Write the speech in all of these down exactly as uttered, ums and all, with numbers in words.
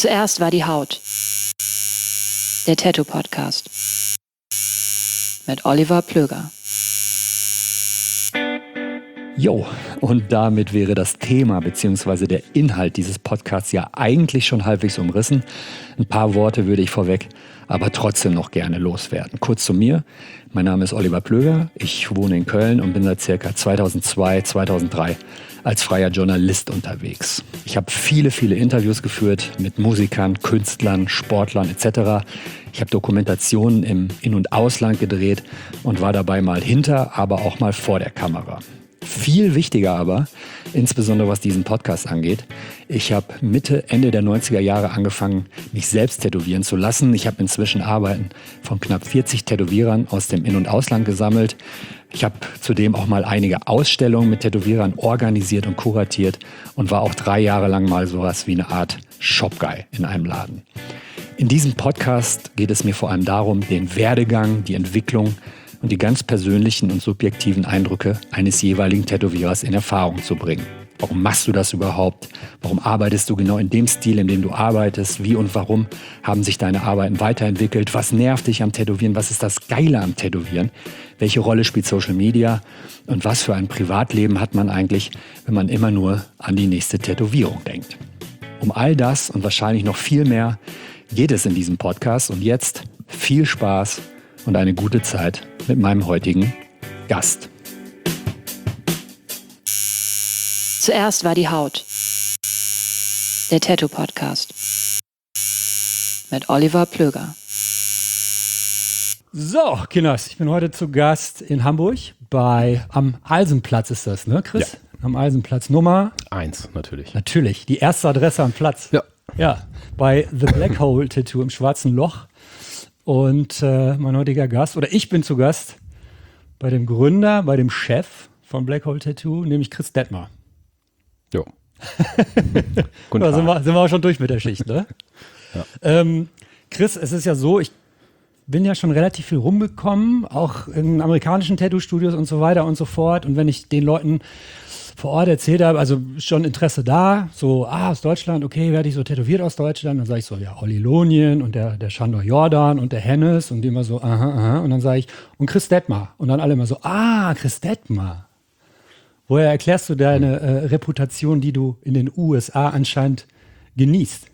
Zuerst war die Haut. Der Tattoo-Podcast. Mit Oliver Plöger. Jo, und damit wäre das Thema bzw. der Inhalt dieses Podcasts ja eigentlich schon halbwegs umrissen. Ein paar Worte würde ich vorweg, aber trotzdem noch gerne loswerden. Kurz zu mir. Mein Name ist Oliver Plöger. Ich wohne in Köln und bin seit circa zweitausendzwei, zweitausenddrei als freier Journalist unterwegs. Ich habe viele, viele Interviews geführt mit Musikern, Künstlern, Sportlern et cetera. Ich habe Dokumentationen im In- und Ausland gedreht und war dabei mal hinter, aber auch mal vor der Kamera. Viel wichtiger aber, insbesondere was diesen Podcast angeht, ich habe Mitte, Ende der neunziger Jahre angefangen, mich selbst tätowieren zu lassen. Ich habe inzwischen Arbeiten von knapp vierzig Tätowierern aus dem In- und Ausland gesammelt. Ich habe zudem auch mal einige Ausstellungen mit Tätowierern organisiert und kuratiert und war auch drei Jahre lang mal sowas wie eine Art Shop-Guy in einem Laden. In diesem Podcast geht es mir vor allem darum, den Werdegang, die Entwicklung und die ganz persönlichen und subjektiven Eindrücke eines jeweiligen Tätowierers in Erfahrung zu bringen. Warum machst du das überhaupt? Warum arbeitest du genau in dem Stil, in dem du arbeitest? Wie und warum haben sich deine Arbeiten weiterentwickelt? Was nervt dich am Tätowieren? Was ist das Geile am Tätowieren? Welche Rolle spielt Social Media? Und was für ein Privatleben hat man eigentlich, wenn man immer nur an die nächste Tätowierung denkt? Um all das und wahrscheinlich noch viel mehr geht es in diesem Podcast. Und jetzt viel Spaß und eine gute Zeit mit meinem heutigen Gast. Zuerst war die Haut. Der Tattoo-Podcast. Mit Oliver Plöger. So, Kinders, ich bin heute zu Gast in Hamburg bei, am Alsenplatz ist das, ne, Chris? Ja. Am Alsenplatz Nummer Eins, natürlich. Natürlich, die erste Adresse am Platz. Ja. Ja, bei The Black Hole Tattoo im Schwarzen Loch. Und äh, mein heutiger Gast, oder ich bin zu Gast bei dem Gründer, bei dem Chef von Black Hole Tattoo, nämlich Chris Detmer. Jo. Da sind wir, sind wir auch schon durch mit der Schicht, ne? Ja. Ähm, Chris, es ist ja so, ich bin ja schon relativ viel rumgekommen, auch in amerikanischen Tattoo-Studios und so weiter und so fort. Und wenn ich den Leuten vor Ort erzählt habe, also schon Interesse da, so, ah, aus Deutschland, okay, werde ich so tätowiert aus Deutschland? Dann sage ich so, ja, Olli Lonien und der, der Shandor Jordan und der Hennes und die immer so, aha, aha. Und dann sage ich, und Chris Detmer. Und dann alle immer so, ah, Chris Detmer. Woher erklärst du deine äh, Reputation, die du in den U S A anscheinend genießt?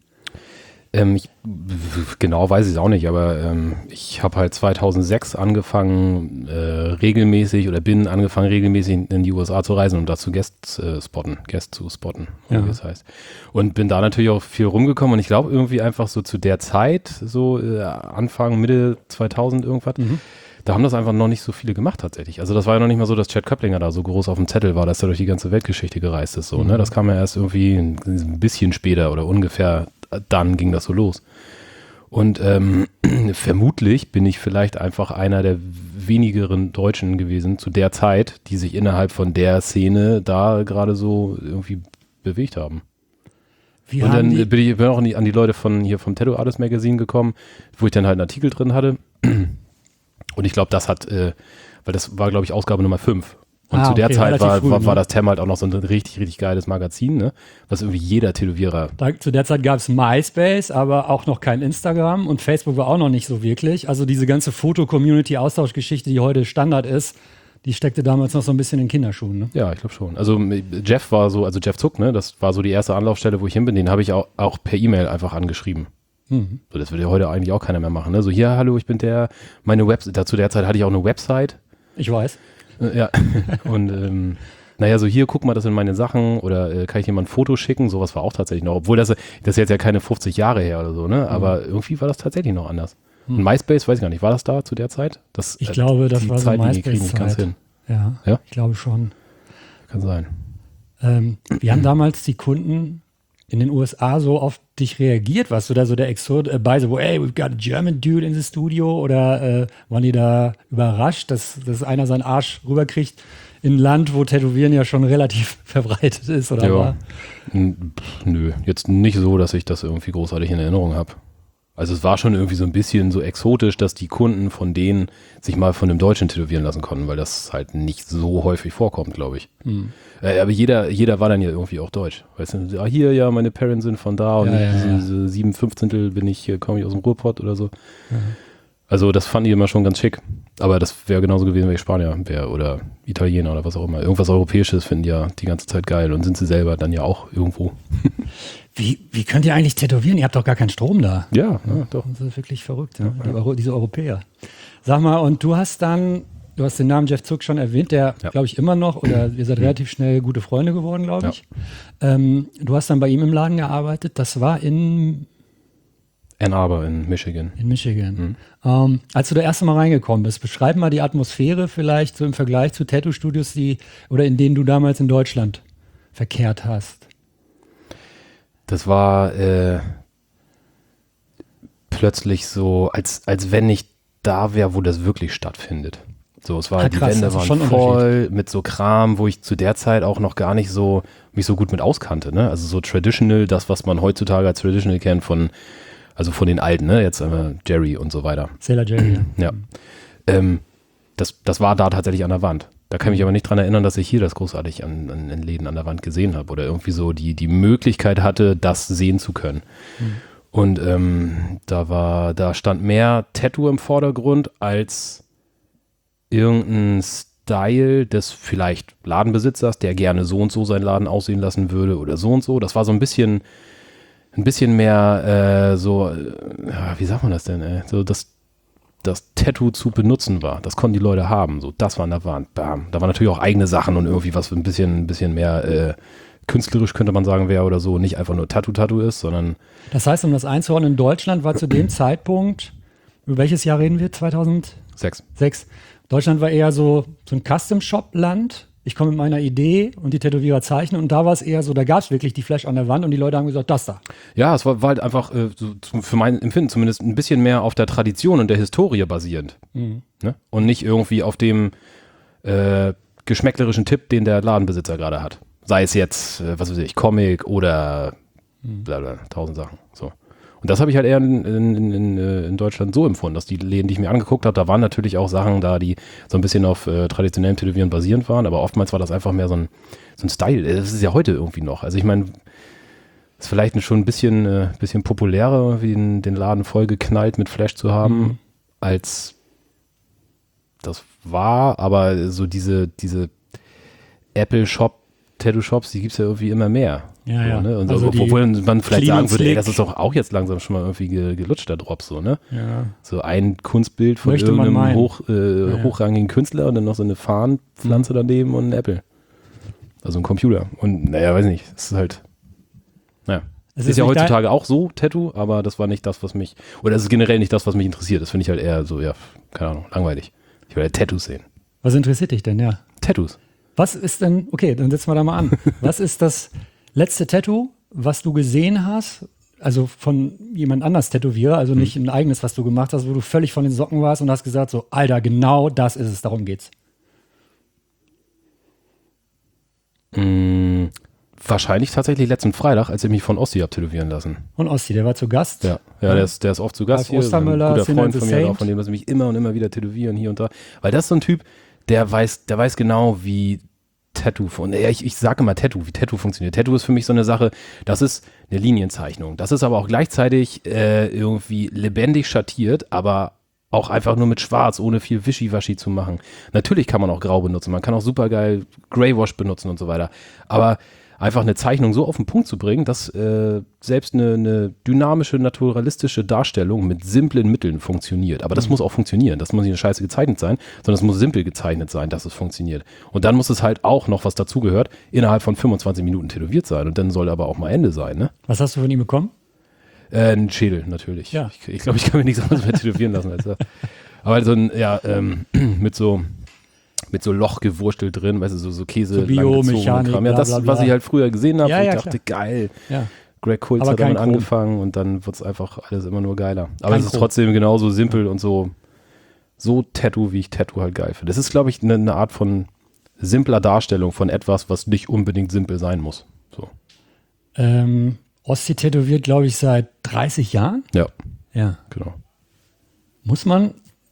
Ähm, ich, genau weiß ich es auch nicht, aber ähm, ich habe halt zweitausendsechs angefangen, äh, regelmäßig oder bin angefangen, regelmäßig in die U S A zu reisen und dazu Guest äh, spotten, Guest zu spotten, ja. wie es heißt. Und bin da natürlich auch viel rumgekommen und ich glaube irgendwie einfach so zu der Zeit, so äh, Anfang, Mitte zweitausend irgendwas, mhm. Da haben das einfach noch nicht so viele gemacht tatsächlich. Also das war ja noch nicht mal so, dass Chad Köpplinger da so groß auf dem Zettel war, dass er durch die ganze Weltgeschichte gereist ist. So, mhm. ne? Das kam ja erst irgendwie ein, ein bisschen später oder ungefähr dann ging das so los. Und ähm, vermutlich bin ich vielleicht einfach einer der wenigeren Deutschen gewesen zu der Zeit, die sich innerhalb von der Szene da gerade so irgendwie bewegt haben. Wie und dann bin ich bin auch an die, an die Leute von hier vom Tattoo Artist Magazine gekommen, wo ich dann halt einen Artikel drin hatte. Und ich glaube, das hat, äh, weil das war, glaube ich, Ausgabe Nummer fünf. Und ah, zu der okay, Zeit war, früh, war, war das Tem halt auch noch so ein richtig, richtig geiles Magazin, ne? Was irgendwie jeder Tätowierer. Da, zu der Zeit gab es MySpace, aber auch noch kein Instagram und Facebook war auch noch nicht so wirklich. Also diese ganze Foto-Community-Austauschgeschichte, die heute Standard ist, die steckte damals noch so ein bisschen in Kinderschuhen, ne? Ja, ich glaube schon. Also Jeff war so, also Jeff Zuck, ne? Das war so die erste Anlaufstelle, wo ich hin bin. Den habe ich auch, auch per E-Mail einfach angeschrieben. Mhm. So, das würde ja heute eigentlich auch keiner mehr machen. Ne? So, hier, hallo, ich bin der, meine Website, zu der Zeit hatte ich auch eine Website. Ich weiß. Äh, ja, und ähm, naja, so hier, guck mal, das sind meine Sachen oder äh, kann ich dir mal ein Foto schicken? Sowas war auch tatsächlich noch, obwohl das, das ist jetzt ja keine fünfzig Jahre her oder so, ne? Mhm. Aber irgendwie war das tatsächlich noch anders. Mhm. Und MySpace, weiß ich gar nicht, war das da zu der Zeit? Das, ich äh, glaube, das war so Zeit, MySpace-Zeit. Die kriegen nicht ganz hin. Ja, ja, ich glaube schon. Kann sein. Ähm, wir haben damals die Kunden in den U S A so auf dich reagiert? Warst du da so der Exot äh, bei so, hey, we've got a German dude in the studio? Oder äh, waren die da überrascht, dass, dass einer seinen Arsch rüberkriegt in ein Land, wo Tätowieren ja schon relativ verbreitet ist? Oder ja. war? N- pff, nö, jetzt nicht so, dass ich das irgendwie großartig in Erinnerung habe. Also es war schon irgendwie so ein bisschen so exotisch, dass die Kunden von denen sich mal von einem Deutschen tätowieren lassen konnten, weil das halt nicht so häufig vorkommt, glaube ich. Mhm. Äh, aber jeder, jeder war dann ja irgendwie auch deutsch. Weißt du, ah, hier, ja, meine Parents sind von da und Ja, ja, so, ja. so sieben Fünfzehntel bin ich, äh, komme ich aus dem Ruhrpott oder so. Mhm. Also das fand ich immer schon ganz schick. Aber das wäre genauso gewesen, wenn ich Spanier wäre oder Italiener oder was auch immer. Irgendwas Europäisches finden die ja die ganze Zeit geil und sind sie selber dann ja auch irgendwo. Wie, wie könnt ihr eigentlich tätowieren? Ihr habt doch gar keinen Strom da. Ja, ja doch. Das ist wirklich verrückt, ja? Die Euro, diese Europäer. Sag mal, und du hast dann, du hast den Namen Jeff Zuck schon erwähnt, der, Ja. glaube ich, immer noch, oder ihr seid relativ schnell gute Freunde geworden, glaube ich. Ähm, du hast dann bei ihm im Laden gearbeitet, das war in, Ann Arbor in Michigan. in Michigan. Ähm, als du da erste Mal reingekommen bist, beschreib mal die Atmosphäre vielleicht so im Vergleich zu Tattoo-Studios, die, oder in denen du damals in Deutschland verkehrt hast. Das war äh, plötzlich so, als, als wenn ich da wäre, wo das wirklich stattfindet. So, es war, Ah, die krass, Wände also waren schon ein voll mit so Kram, wo ich zu der Zeit auch noch gar nicht so mich so gut mit auskannte. Ne? Also so traditional, das, was man heutzutage als traditional kennt von, also von den Alten, ne? Jetzt einmal Jerry und so weiter. Sailor Jerry. Ja. Ähm, das, das war da tatsächlich an der Wand. Da kann ich mich aber nicht dran erinnern, dass ich hier das großartig an, an, in Läden an der Wand gesehen habe oder irgendwie so die, die Möglichkeit hatte, das sehen zu können. Mhm. Und ähm, da war, da stand mehr Tattoo im Vordergrund als irgendein Style des vielleicht Ladenbesitzers, der gerne so und so seinen Laden aussehen lassen würde oder so und so. Das war so ein bisschen, ein bisschen mehr äh, so, äh, wie sagt man das denn, ey? So das das Tattoo zu benutzen war. Das konnten die Leute haben. So, das war an der Wand. Bam. Da waren natürlich auch eigene Sachen und irgendwie was ein bisschen, ein bisschen mehr äh, künstlerisch, könnte man sagen, wäre oder so. Nicht einfach nur Tattoo-Tattoo ist, sondern Das heißt, um das einzuordnen, in Deutschland war zu dem Zeitpunkt, über welches Jahr reden wir? zweitausendsechs. Sex. Deutschland war eher so, so ein Custom-Shop-Land. Ich komme mit meiner Idee und die Tätowierer zeichnen. Und da war es eher so, da gab es wirklich die Flash an der Wand und die Leute haben gesagt, das da. Ja, es war, war halt einfach äh, so, zum- für mein Empfinden zumindest ein bisschen mehr auf der Tradition und der Historie basierend. Mhm. Ne? Und nicht irgendwie auf dem äh, geschmäcklerischen Tipp, den der Ladenbesitzer gerade hat. Sei es jetzt, äh, was weiß ich, Comic oder bla bla, tausend Sachen. So. Und das habe ich halt eher in, in, in, in, äh, in Deutschland so empfunden, dass die Läden, die ich mir angeguckt habe, da waren natürlich auch Sachen da, die so ein bisschen auf äh, traditionellem Tätowieren basierend waren, aber oftmals war das einfach mehr so ein, so ein Style. Das ist ja heute irgendwie noch. Also ich meine, ist vielleicht schon ein bisschen, äh, bisschen populärer, wie den, den Laden vollgeknallt mit Flash zu haben, Mhm. als das war, aber so diese, diese Apple-Shop, Tattoo-Shops, die gibt es ja irgendwie immer mehr. Ja, so, ja. ne? Und Also so, die obwohl man vielleicht clean sagen und würde, ey, slick. das ist doch auch jetzt langsam schon mal irgendwie ge, gelutscht, der Drop, so, ne? Ja. So ein Kunstbild von Möchte man irgendeinem meinen. hoch, äh, ja. hochrangigen Künstler und dann noch so eine Farnpflanze daneben und ein Apple. Also ein Computer. Und naja, weiß nicht, es ist halt, naja. Es Es ist ja nicht dein- heutzutage auch so, Tattoo, aber das war nicht das, was mich, oder es ist generell nicht das, was mich interessiert. Das finde ich halt eher so, ja, keine Ahnung, langweilig. Ich will halt Tattoos sehen. Was interessiert dich denn, ja? Tattoos. Was ist denn, okay, dann setzen wir da mal an. Was ist das letzte Tattoo, was du gesehen hast, also von jemand anders Tätowierer, also nicht ein eigenes, was du gemacht hast, wo du völlig von den Socken warst und hast gesagt so, Alter, genau das ist es, darum geht's. Mm, wahrscheinlich tatsächlich letzten Freitag, als ich mich von Ossi hab tätowieren lassen. Und Ossi, der war zu Gast. Ja, ja, der ist, der ist oft zu Gast Ralf hier. Ostermüller, Ein guter Sin Freund and the von mir, Saint. auch von dem lasse ich mich immer und immer wieder tätowieren hier und da. Weil das ist so ein Typ, der weiß, der weiß genau, wie Tattoo von, ja, ich, ich sage immer Tattoo, wie Tattoo funktioniert. Tattoo ist für mich so eine Sache, das ist eine Linienzeichnung. Das ist aber auch gleichzeitig äh, irgendwie lebendig schattiert, aber auch einfach nur mit Schwarz, ohne viel Wischiwaschi zu machen. Natürlich kann man auch Grau benutzen, man kann auch super geil Greywash benutzen und so weiter. Aber einfach eine Zeichnung so auf den Punkt zu bringen, dass äh, selbst eine, eine dynamische, naturalistische Darstellung mit simplen Mitteln funktioniert. Aber das Mhm. muss auch funktionieren. Das muss nicht eine Scheiße gezeichnet sein, sondern es muss simpel gezeichnet sein, dass es funktioniert. Und dann muss es halt auch noch, was dazugehört, innerhalb von fünfundzwanzig Minuten tätowiert sein. Und dann soll aber auch mal Ende sein, ne? Was hast du von ihm bekommen? Äh, ein Schädel, natürlich. Ja. Ich, ich glaube, ich kann mir nichts anderes mehr tätowieren lassen als das. Aber so ein, ja, ähm, mit so mit so Loch gewurstelt drin, weißt du, so, so Käse, So Biomechanik, Kram. Ja, bla, das, bla, bla. was ich halt früher gesehen habe, Ja, wo ich ja, dachte, geil. Ja. Greg Kulz Aber hat kein damit Chrom. angefangen und dann wird es einfach alles immer nur geiler. Aber Kein es ist Chrom. trotzdem genauso simpel und so, so Tattoo, wie ich Tattoo halt geil finde. Das ist, glaube ich, eine ne Art von simpler Darstellung von etwas, was nicht unbedingt simpel sein muss. So. Ähm, Ossi tätowiert, glaube ich, seit dreißig Jahren. Ja. Ja. Genau. Muss man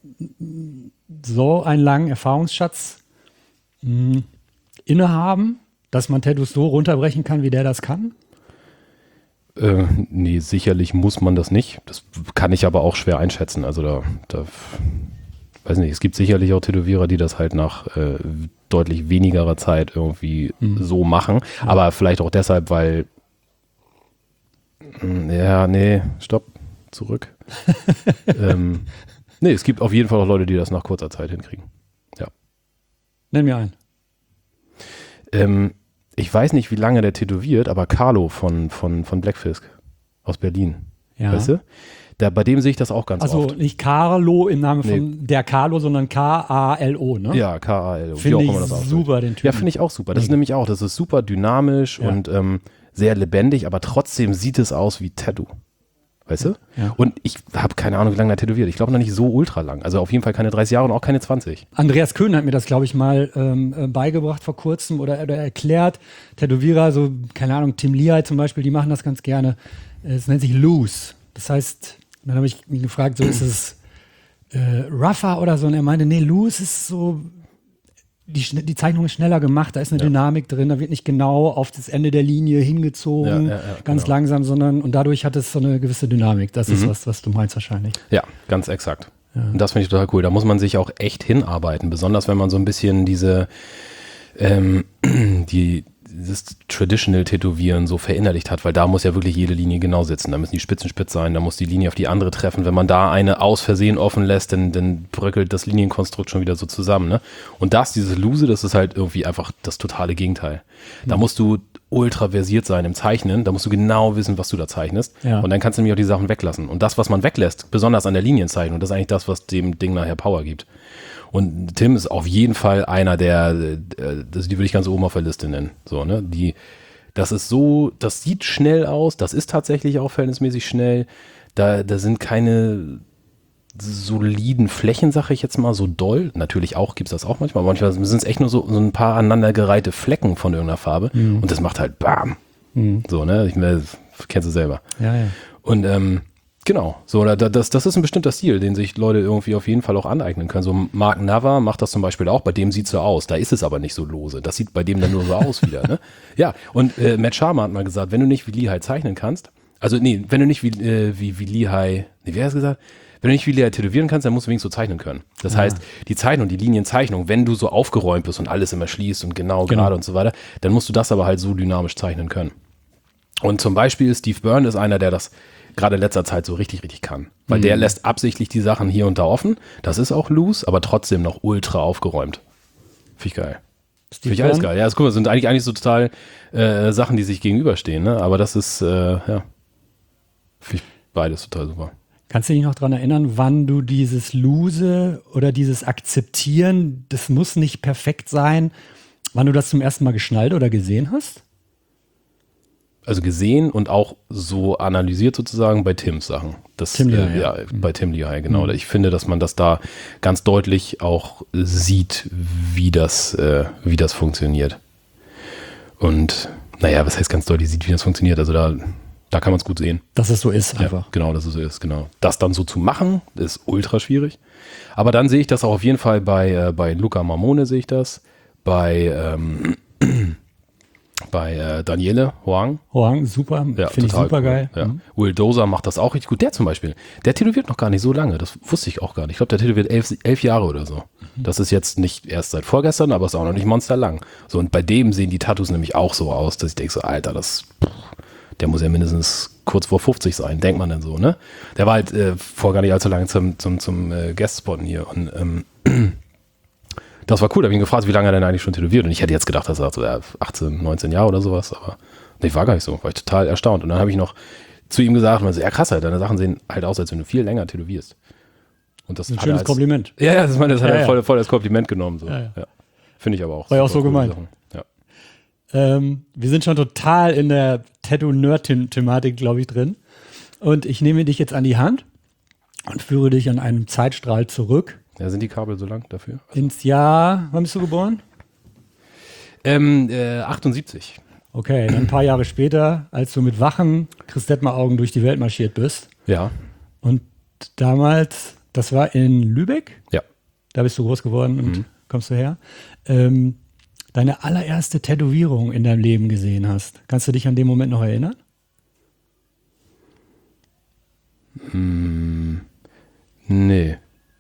so einen langen Erfahrungsschatz mh, innehaben, dass man Tattoos so runterbrechen kann, wie der das kann? Äh, nee, sicherlich muss man das nicht. Das kann ich aber auch schwer einschätzen. Also da, da weiß nicht, es gibt sicherlich auch Tätowierer, die das halt nach äh, deutlich wenigerer Zeit irgendwie mhm. so machen. Ja. Aber vielleicht auch deshalb, weil ja, nee, stopp, zurück. ähm, nee, es gibt auf jeden Fall auch Leute, die das nach kurzer Zeit hinkriegen. Ja. Nenn mir einen. Ähm, ich weiß nicht, wie lange der tätowiert, aber Carlo von, von, von Blackfisk aus Berlin. Ja. Weißt du? Da, bei dem sehe ich das auch ganz also oft. Also nicht Carlo im Namen von nee. der Carlo, sondern K A L O, ne? Ja, K A L O. Finde ich super, den Typen. Ja, finde ich auch super. Das ist nämlich auch, das ist super dynamisch ja. und ähm, sehr lebendig, aber trotzdem sieht es aus wie Tattoo. Weißt du? Ja. Und ich habe keine Ahnung, wie lange er tätowiert. Ich glaube noch nicht so ultra lang. Also auf jeden Fall keine dreißig Jahre und auch keine zwanzig. Andreas Köhn hat mir das, glaube ich, mal ähm, beigebracht vor kurzem oder, oder erklärt. Tätowierer, so, keine Ahnung, Tim Lehigh zum Beispiel, die machen das ganz gerne. Es nennt sich Loose. Das heißt, dann habe ich mich gefragt, so ist es äh, rougher oder so? Und er meinte, nee, Loose ist so, die, die Zeichnung ist schneller gemacht, da ist eine ja. Dynamik drin, da wird nicht genau auf das Ende der Linie hingezogen, ja, ja, ja, ganz genau. langsam, sondern und dadurch hat es so eine gewisse Dynamik. Das mhm. ist was, was du meinst wahrscheinlich. Ja, ganz exakt. Ja. Und das finde ich total cool. Da muss man sich auch echt hinarbeiten, besonders wenn man so ein bisschen diese ähm, die dieses Traditional-Tätowieren so verinnerlicht hat, weil da muss ja wirklich jede Linie genau sitzen. Da müssen die Spitzen spitz sein, da muss die Linie auf die andere treffen. Wenn man da eine aus Versehen offen lässt, dann, dann bröckelt das Linienkonstrukt schon wieder so zusammen. Ne? Und das, dieses Loose, das ist halt irgendwie einfach das totale Gegenteil. Da mhm. musst du ultra versiert sein im Zeichnen, da musst du genau wissen, was du da zeichnest. Ja. Und dann kannst du nämlich auch die Sachen weglassen. Und das, was man weglässt, besonders an der Linienzeichnung, das ist eigentlich das, was dem Ding nachher Power gibt. Und Tim ist auf jeden Fall einer der, das, die würde ich ganz oben auf der Liste nennen. So, ne? Die, das ist so, das sieht schnell aus, das ist tatsächlich auch verhältnismäßig schnell. Da, da sind keine soliden Flächen, sage ich jetzt mal, so doll. Natürlich auch, gibt es das auch manchmal. Manchmal sind es echt nur so, so ein paar aneinandergereihte Flecken von irgendeiner Farbe. Mhm. Und das macht halt BAM. Mhm. So, ne? Ich meine, kennst du selber. Ja, ja. Und, ähm, genau, so, das, das ist ein bestimmter Stil, den sich Leute irgendwie auf jeden Fall auch aneignen können. So Mark Nava macht das zum Beispiel auch, bei dem sieht es so aus, da ist es aber nicht so lose, das sieht bei dem dann nur so aus wieder. Ne? Ja, und äh, Matt Sharma hat mal gesagt, wenn du nicht wie Lehigh zeichnen kannst, also nee, wenn du nicht wie, äh, wie, wie Lehigh, nee, wer hat es gesagt? Wenn du nicht wie Lehigh tätowieren kannst, dann musst du wenigstens so zeichnen können. Das ja. heißt, die Zeichnung, die Linienzeichnung, wenn du so aufgeräumt bist und alles immer schließt und genau, genau. gerade und so weiter, dann musst du das aber halt so dynamisch zeichnen können. Und zum Beispiel Steve Byrne ist einer, der das gerade in letzter Zeit so richtig, richtig kann. Weil mhm. der lässt absichtlich die Sachen hier und da offen. Das ist auch loose, aber trotzdem noch ultra aufgeräumt. Finde ich geil. Finde ich alles geil. Ja, das, guck mal, das sind eigentlich, eigentlich so total äh, Sachen, die sich gegenüberstehen. Ne? Aber das ist, äh, ja, finde ich beides total super. Kannst du dich noch daran erinnern, wann du dieses Loose oder dieses Akzeptieren, das muss nicht perfekt sein, wann du das zum ersten Mal geschnallt oder gesehen hast? Also gesehen und auch so analysiert sozusagen bei Tims Sachen. Das, Tim Lehigh, äh, ja, mhm. bei Tim Lehigh, genau. Mhm. Ich finde, dass man das da ganz deutlich auch sieht, wie das, äh, wie das funktioniert. Und naja, was heißt ganz deutlich sieht, wie das funktioniert? Also da, da kann man es gut sehen. Dass es so ist einfach. Ja, genau, dass es so ist, genau. Das dann so zu machen, ist ultra schwierig. Aber dann sehe ich das auch auf jeden Fall bei, äh, bei Luca Marmone sehe ich das. Bei ähm, Bei äh, Daniele Hoang. Hoang, super. Ja, finde ich super cool. geil. Ja. Mhm. Will Dozer macht das auch richtig gut. Der zum Beispiel, der tätowiert noch gar nicht so lange. Das wusste ich auch gar nicht. Ich glaube, der tätowiert elf, elf Jahre oder so. Mhm. Das ist jetzt nicht erst seit vorgestern, aber ist auch noch nicht monsterlang. So, und bei dem sehen die Tattoos nämlich auch so aus, dass ich denke so, Alter, das, pff, der muss ja mindestens kurz vor fünfzig sein, denkt man denn so, ne? Der war halt äh, vor gar nicht allzu lange zum, zum, zum äh, Guestspotten hier und ähm, das war cool, da habe ich ihn gefragt, wie lange er denn eigentlich schon tätowiert. Und ich hätte jetzt gedacht, dass er so ja, achtzehn, neunzehn Jahre oder sowas, aber nee, war gar nicht so. War ich total erstaunt. Und dann habe ich noch zu ihm gesagt, und so, ja krass, halt, deine Sachen sehen halt aus, als wenn du viel länger tätowierst. Und das ein schönes als, Kompliment. Ja, ja, das, meine, das ja, hat er ja. voll, voll als Kompliment genommen. So. Ja, ja. Ja. Finde ich aber auch. War ja auch so gemeint. Ja. Ähm, wir sind schon total in der Tattoo-Nerd-Thematik, glaube ich, drin. Und ich nehme dich jetzt an die Hand und führe dich an einem Zeitstrahl zurück. Ja, sind die Kabel so lang dafür? Also ins Jahr, wann bist du geboren? Ähm, äh, achtundsiebzig. Okay, dann ein paar Jahre später, als du mit wachen Christ-Detmer-Augen durch die Welt marschiert bist. Ja. Und damals, das war in Lübeck? Ja. Da bist du groß geworden und Mhm. kommst du her. Ähm, deine allererste Tätowierung in deinem Leben gesehen hast. Kannst du dich an den Moment noch erinnern? Hm, nee.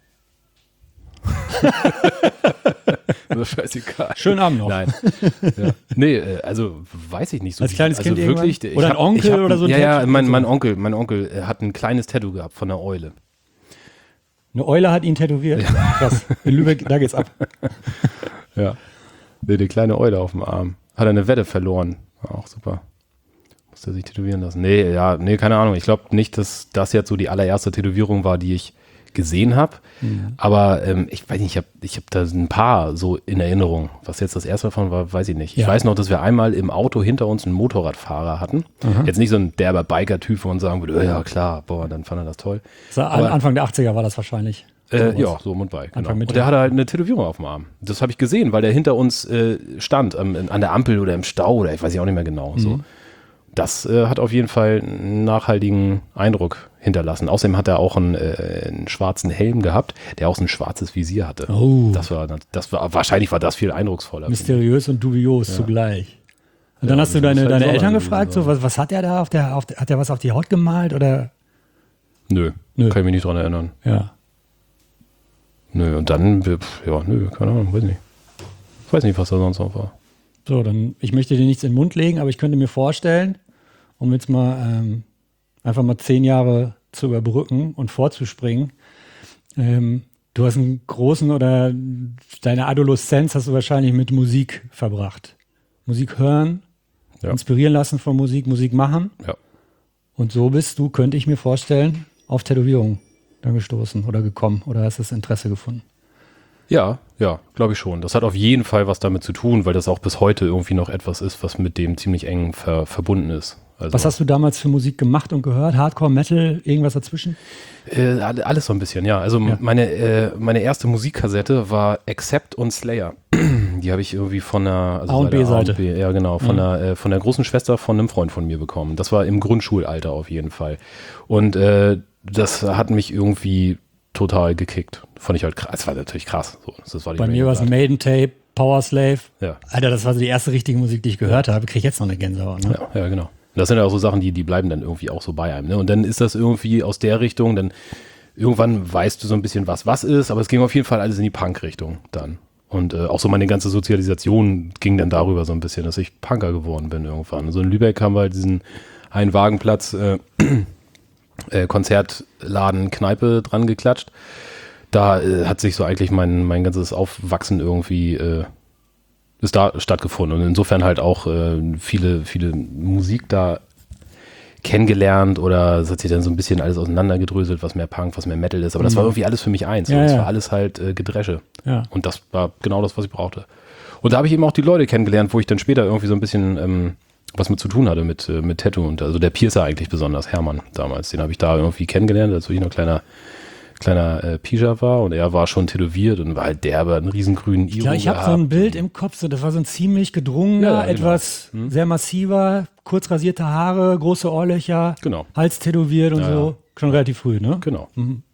Das ist scheißegal. Schönen Abend noch. Nein. Ja. Nee, äh, also weiß ich nicht so. Als kleines also Kind wirklich, irgendwann? ich Oder ein hab- Onkel ich hab, oder so ein Ja, ja, Tattoo? mein, Also- mein Onkel, mein Onkel äh, hat ein kleines Tattoo gehabt von der Eule. Eine Eule hat ihn tätowiert. Krass. In Lübeck, da geht's ab. Ja. Nee, die kleine Eule auf dem Arm. Hat er eine Wette verloren. War auch super. Musste er sich tätowieren lassen. Nee, ja, nee, keine Ahnung. Ich glaube nicht, dass das jetzt so die allererste Tätowierung war, die ich gesehen habe. Mhm. Aber ähm, ich weiß nicht, ich habe ich hab da ein paar so in Erinnerung. Was jetzt das erste davon war, weiß ich nicht. Ich Ja. weiß noch, dass wir einmal im Auto hinter uns einen Motorradfahrer hatten. Mhm. Jetzt nicht so ein derber Biker-Typ, wo man sagen würde, oh, ja klar, boah, dann fand er das toll. Das war Aber- Anfang der achtziger war das wahrscheinlich. Äh, Sowas. ja, so um und bei. Genau. Anfang Mitte. Und der hatte halt eine Tätowierung auf dem Arm. Das habe ich gesehen, weil der hinter uns äh, stand, ähm, an der Ampel oder im Stau oder ich weiß ja auch nicht mehr genau. Mhm. So. Das äh, hat auf jeden Fall einen nachhaltigen Eindruck hinterlassen. Außerdem hat er auch einen, äh, einen schwarzen Helm gehabt, der auch so ein schwarzes Visier hatte. Oh. Das war, das war, wahrscheinlich war das viel eindrucksvoller. Mysteriös und dubios zugleich. Und dann Ja, hast du das deine, muss halt deine sauber Eltern gewesen gefragt, so, sein. was, was hat er da auf der, auf der, hat er was auf die Haut gemalt oder? Nö, Nö. kann ich mich nicht dran erinnern. Ja. Nö, und dann, pf, ja, nö, keine Ahnung, weiß nicht. Ich weiß nicht, was da sonst noch war. So, dann, ich möchte dir nichts in den Mund legen, aber ich könnte mir vorstellen, um jetzt mal ähm, einfach mal zehn Jahre zu überbrücken und vorzuspringen, ähm, du hast einen großen oder deine Adoleszenz hast du wahrscheinlich mit Musik verbracht. Musik hören, Ja. inspirieren lassen von Musik, Musik machen. Ja. Und so bist du, könnte ich mir vorstellen, auf Tätowierung dann gestoßen oder gekommen oder hast das Interesse gefunden. Ja, ja, glaube ich schon. Das hat auf jeden Fall was damit zu tun, weil das auch bis heute irgendwie noch etwas ist, was mit dem ziemlich eng ver verbunden ist. Also, Was hast du damals für Musik gemacht und gehört? Hardcore, Metal, irgendwas dazwischen? äh, alle- alles so ein bisschen, ja. Also Ja. meine äh, meine erste Musikkassette war Accept und Slayer. Die habe ich irgendwie von der also A und bei der B-Seite. A und B, ja genau, von Mhm. der äh, von der großen Schwester von einem Freund von mir bekommen. Das war im Grundschulalter auf jeden Fall. Und äh, das hat mich irgendwie total gekickt. Fand ich halt krass. Das war natürlich krass. So, das war die Bei mir war es Rainbow Maiden Tape, Power Slave. Ja. Alter, das war so die erste richtige Musik, die ich gehört habe. Krieg ich jetzt noch eine Gänsehaut. Ne? Ja, ja, genau. Das sind ja auch so Sachen, die, die bleiben dann irgendwie auch so bei einem. Ne? Und dann ist das irgendwie aus der Richtung, dann irgendwann weißt du so ein bisschen, was was ist, aber es ging auf jeden Fall alles in die Punk-Richtung dann. Und äh, auch so meine ganze Sozialisation ging dann darüber so ein bisschen, dass ich Punker geworden bin irgendwann. So in Lübeck haben wir halt diesen Ein-Wagenplatz äh, äh, Konzertladen, Kneipe dran geklatscht. Da äh, hat sich so eigentlich mein, mein ganzes Aufwachsen irgendwie äh, ist da stattgefunden und insofern halt auch äh, viele, viele Musik da kennengelernt oder es hat sich dann so ein bisschen alles auseinandergedröselt, was mehr Punk, was mehr Metal ist, aber das war irgendwie alles für mich eins. Ja, das ja. war alles halt äh, Gedresche Ja. und das war genau das, was ich brauchte. Und da habe ich eben auch die Leute kennengelernt, wo ich dann später irgendwie so ein bisschen ähm, was mit zu tun hatte mit, äh, mit Tattoo und also der Piercer eigentlich besonders, Hermann damals, den habe ich da irgendwie kennengelernt, als ich noch kleiner kleiner äh, Pischer war und er war schon tätowiert und war halt derbe, einen riesengrünen Iro Ja, ich habe so ein Bild im Kopf, so, das war so ein ziemlich gedrungener, Ja, ja, genau. etwas sehr massiver, kurz rasierte Haare, große Ohrlöcher, Genau. Hals tätowiert und Ja, so. ja. Schon relativ früh, ne? Genau.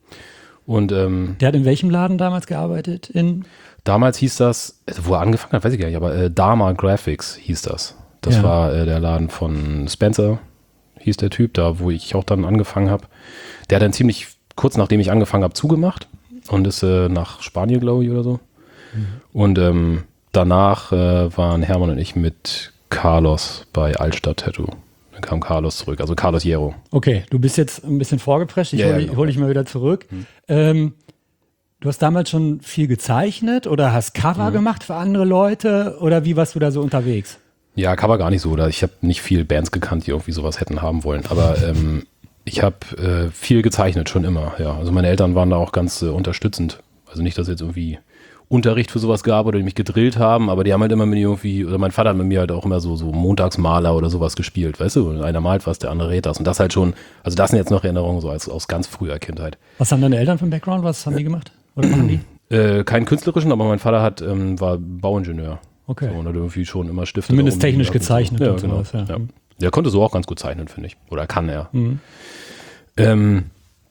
Und ähm, Der hat in welchem Laden damals gearbeitet? In damals hieß das, also wo er angefangen hat, weiß ich gar nicht, aber äh, Dharma Graphics hieß das. Das Ja. war äh, der Laden von Spencer, hieß der Typ, da wo ich auch dann angefangen habe. Der hat dann ziemlich kurz nachdem ich angefangen habe zugemacht und ist äh, nach Spanien, glaube ich, oder so. Und ähm, danach äh, waren Hermann und ich mit Carlos bei Altstadt Tattoo. Dann kam Carlos zurück, also Carlos Hierro. Okay, du bist jetzt ein bisschen vorgeprescht. Ich Ja, hole ja, dich, genau. hol dich mal wieder zurück. Ähm, du hast damals schon viel gezeichnet oder hast Cover Mhm. gemacht für andere Leute oder wie warst du da so unterwegs? Ja, Cover gar nicht so. Oder ich habe nicht viel Bands gekannt, die irgendwie sowas hätten haben wollen. Aber ähm, ich habe äh, viel gezeichnet, schon immer. Ja, also meine Eltern waren da auch ganz äh, unterstützend. Also nicht, dass es jetzt irgendwie Unterricht für sowas gab oder die mich gedrillt haben, aber die haben halt immer mit mir irgendwie, oder mein Vater hat mit mir halt auch immer so, so Montagsmaler oder sowas gespielt, weißt du? Und einer malt was, der andere rät das. Und das halt schon, also das sind jetzt noch Erinnerungen so als, aus ganz früher Kindheit. Was haben deine Eltern für einen Background? Was haben die gemacht? Oder machen die? Äh, keinen künstlerischen, aber mein Vater hat, ähm, war Bauingenieur. Okay. So, und hat irgendwie schon immer Stifte. Zumindest da technisch rumliegen lassen. gezeichnet Ja, und genau. sowas, ja. Ja. Der konnte so auch ganz gut zeichnen, finde ich. Oder kann er. Mhm. Ähm,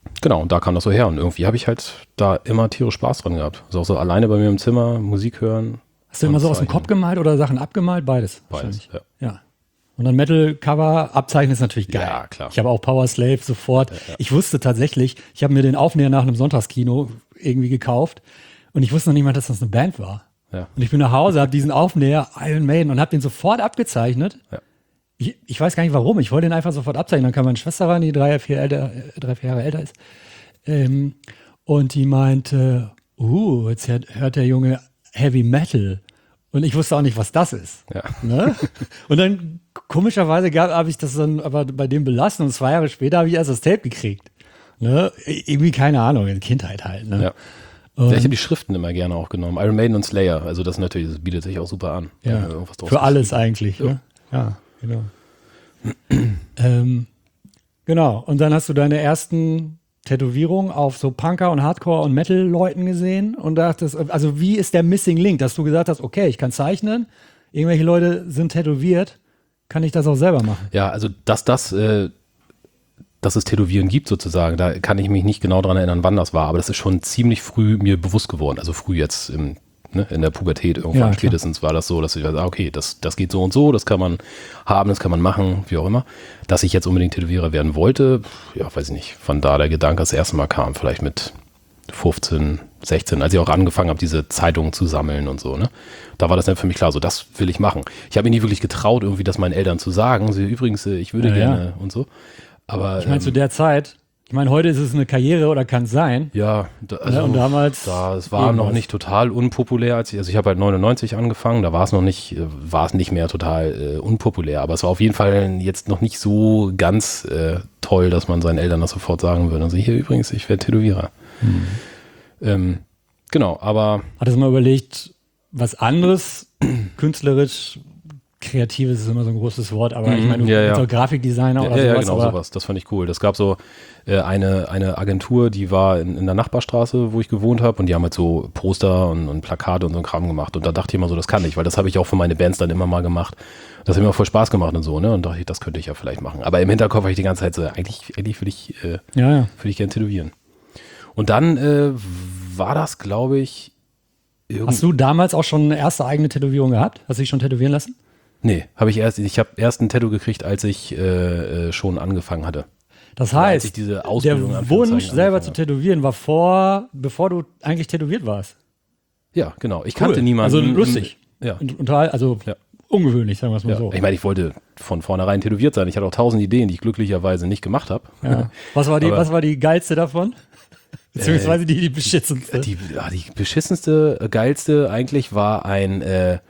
Genau, und da kam das so her. Und irgendwie habe ich halt da immer tierisch Spaß dran gehabt. Also auch so alleine bei mir im Zimmer, Musik hören. Hast du immer so aus dem Kopf gemalt oder Sachen abgemalt? Beides. Beides, ja. ja. Und dann Metal-Cover abzeichnen ist natürlich geil. Ja, klar. Ich habe auch Power Slave sofort. Ja, ja. Ich wusste tatsächlich, ich habe mir den Aufnäher nach einem Sonntagskino irgendwie gekauft und ich wusste noch nicht mal, dass das eine Band war. Ja. Und ich bin nach Hause, habe diesen Aufnäher Iron Maiden und habe den sofort abgezeichnet. Ja. Ich, ich weiß gar nicht warum. Ich wollte den einfach sofort abzeichnen. Dann kam meine Schwester rein, die drei, vier, älter, drei, vier Jahre älter ist. Ähm, und die meinte, uh, jetzt hört, hört der Junge Heavy Metal. Und ich wusste auch nicht, was das ist. Ja. Ne? Und dann komischerweise habe ich das dann aber bei dem belassen und zwei Jahre später habe ich erst das Tape gekriegt. Ne? Irgendwie keine Ahnung, in Kindheit halt. Ne? Ja. Ja, ich habe die Schriften immer gerne auch genommen. Iron Maiden und Slayer. Also das natürlich, das bietet sich auch super an. Ja. Ja, irgendwas draus Für alles geschrieben. eigentlich. Ne? Ja, genau. ähm, genau. Und dann hast du deine ersten Tätowierungen auf so Punker und Hardcore und Metal-Leuten gesehen und dachtest, also wie ist der Missing Link, dass du gesagt hast, okay, ich kann zeichnen, irgendwelche Leute sind tätowiert, kann ich das auch selber machen? Ja, also dass das, äh, dass es Tätowieren gibt sozusagen, da kann ich mich nicht genau dran erinnern, wann das war, aber das ist schon ziemlich früh mir bewusst geworden, also früh jetzt im, ne, in der Pubertät irgendwann Ja, spätestens war das so, dass ich dachte, okay, das, das geht so und so, das kann man haben, das kann man machen, wie auch immer. Dass ich jetzt unbedingt Tätowierer werden wollte, ja, weiß ich nicht, wann da der Gedanke das erste Mal kam, vielleicht mit fünfzehn, sechzehn, als ich auch angefangen habe, diese Zeitungen zu sammeln und so, ne. Da war das dann für mich klar, so, das will ich machen. Ich habe mir nie wirklich getraut, irgendwie das meinen Eltern zu sagen, sie, übrigens, äh, ich würde Ja, gerne ja. und so. Aber, Ich meine, ähm, zu der Zeit, ich meine, heute ist es eine Karriere oder kann es sein. ja, da, also, Ne, und damals da, es war noch irgendwas. nicht total unpopulär, als ich, also ich habe halt neunundneunzig angefangen, da war es noch nicht, äh, war es nicht mehr total äh, unpopulär, aber es war auf jeden Fall jetzt noch nicht so ganz äh, toll, dass man seinen Eltern das sofort sagen würde. Also hier übrigens, ich werde Tätowierer. Mhm. Ähm, genau, aber Hattest du mal überlegt, was anderes, künstlerisch, kreatives ist immer so ein großes Wort, aber ich Mhm, meine, du ja, bist ja. auch Grafikdesigner ja, oder ja, sowas. genau aber sowas, das fand ich cool. Das gab so äh, eine, eine Agentur, die war in, in der Nachbarstraße, wo ich gewohnt habe und die haben halt so Poster und, und Plakate und so ein Kram gemacht und da dachte ich immer so, das kann ich, weil das habe ich auch für meine Bands dann immer mal gemacht. Das hat mir auch voll Spaß gemacht und so, ne, und dachte ich, das könnte ich ja vielleicht machen. Aber im Hinterkopf habe ich die ganze Zeit so, eigentlich, eigentlich würde ich, äh, Ja, ja. würde ich gerne tätowieren. Und dann äh, war das, glaube ich, irgendwie. Hast du damals auch schon eine erste eigene Tätowierung gehabt? Hast du dich schon tätowieren lassen? Nee, habe ich erst, ich habe erst ein Tattoo gekriegt, als ich äh, äh, schon angefangen hatte. Das Oder als heißt, ich diese Ausbildung, der in Wunsch, Anführungszeichen, selber zu angefangen tätowieren, war vor, bevor du eigentlich tätowiert warst. Ja, genau. Ich kannte niemanden. Also lustig. Ja. Und, und also Ja. ungewöhnlich, sagen wir es mal Ja. so. Ich meine, ich wollte von vornherein tätowiert sein. Ich hatte auch tausend Ideen, die ich glücklicherweise nicht gemacht habe. Ja. Was, war die, Aber- was war die geilste davon? Beziehungsweise die, die beschissenste. Die, ja, die beschissenste, äh, geilste eigentlich war ein, äh,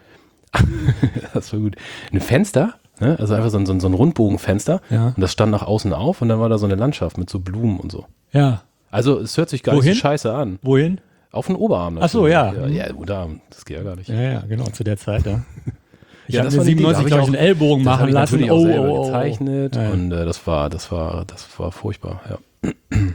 das war gut, ein Fenster, ne? Also einfach so ein, so ein, so ein Rundbogenfenster. Ja. Und das stand nach außen auf und dann war da so eine Landschaft mit so Blumen und so. Ja. Also es hört sich gar Wohin? nicht so scheiße an. Wohin? Auf den Oberarm. Ach so, ja. Ja, ja, Unterarm, das geht ja gar nicht. Ja, ja, genau, zu der Zeit, ja. Ich Ja, habe das mir war die Idee. Da siebenundneunzig, hab ich glaube ich, auch- einen Ellbogen Das habe machen ich lassen. natürlich auch selber oh, oh. gezeichnet Ja, ja. und äh, das war, das war, das war furchtbar, ja.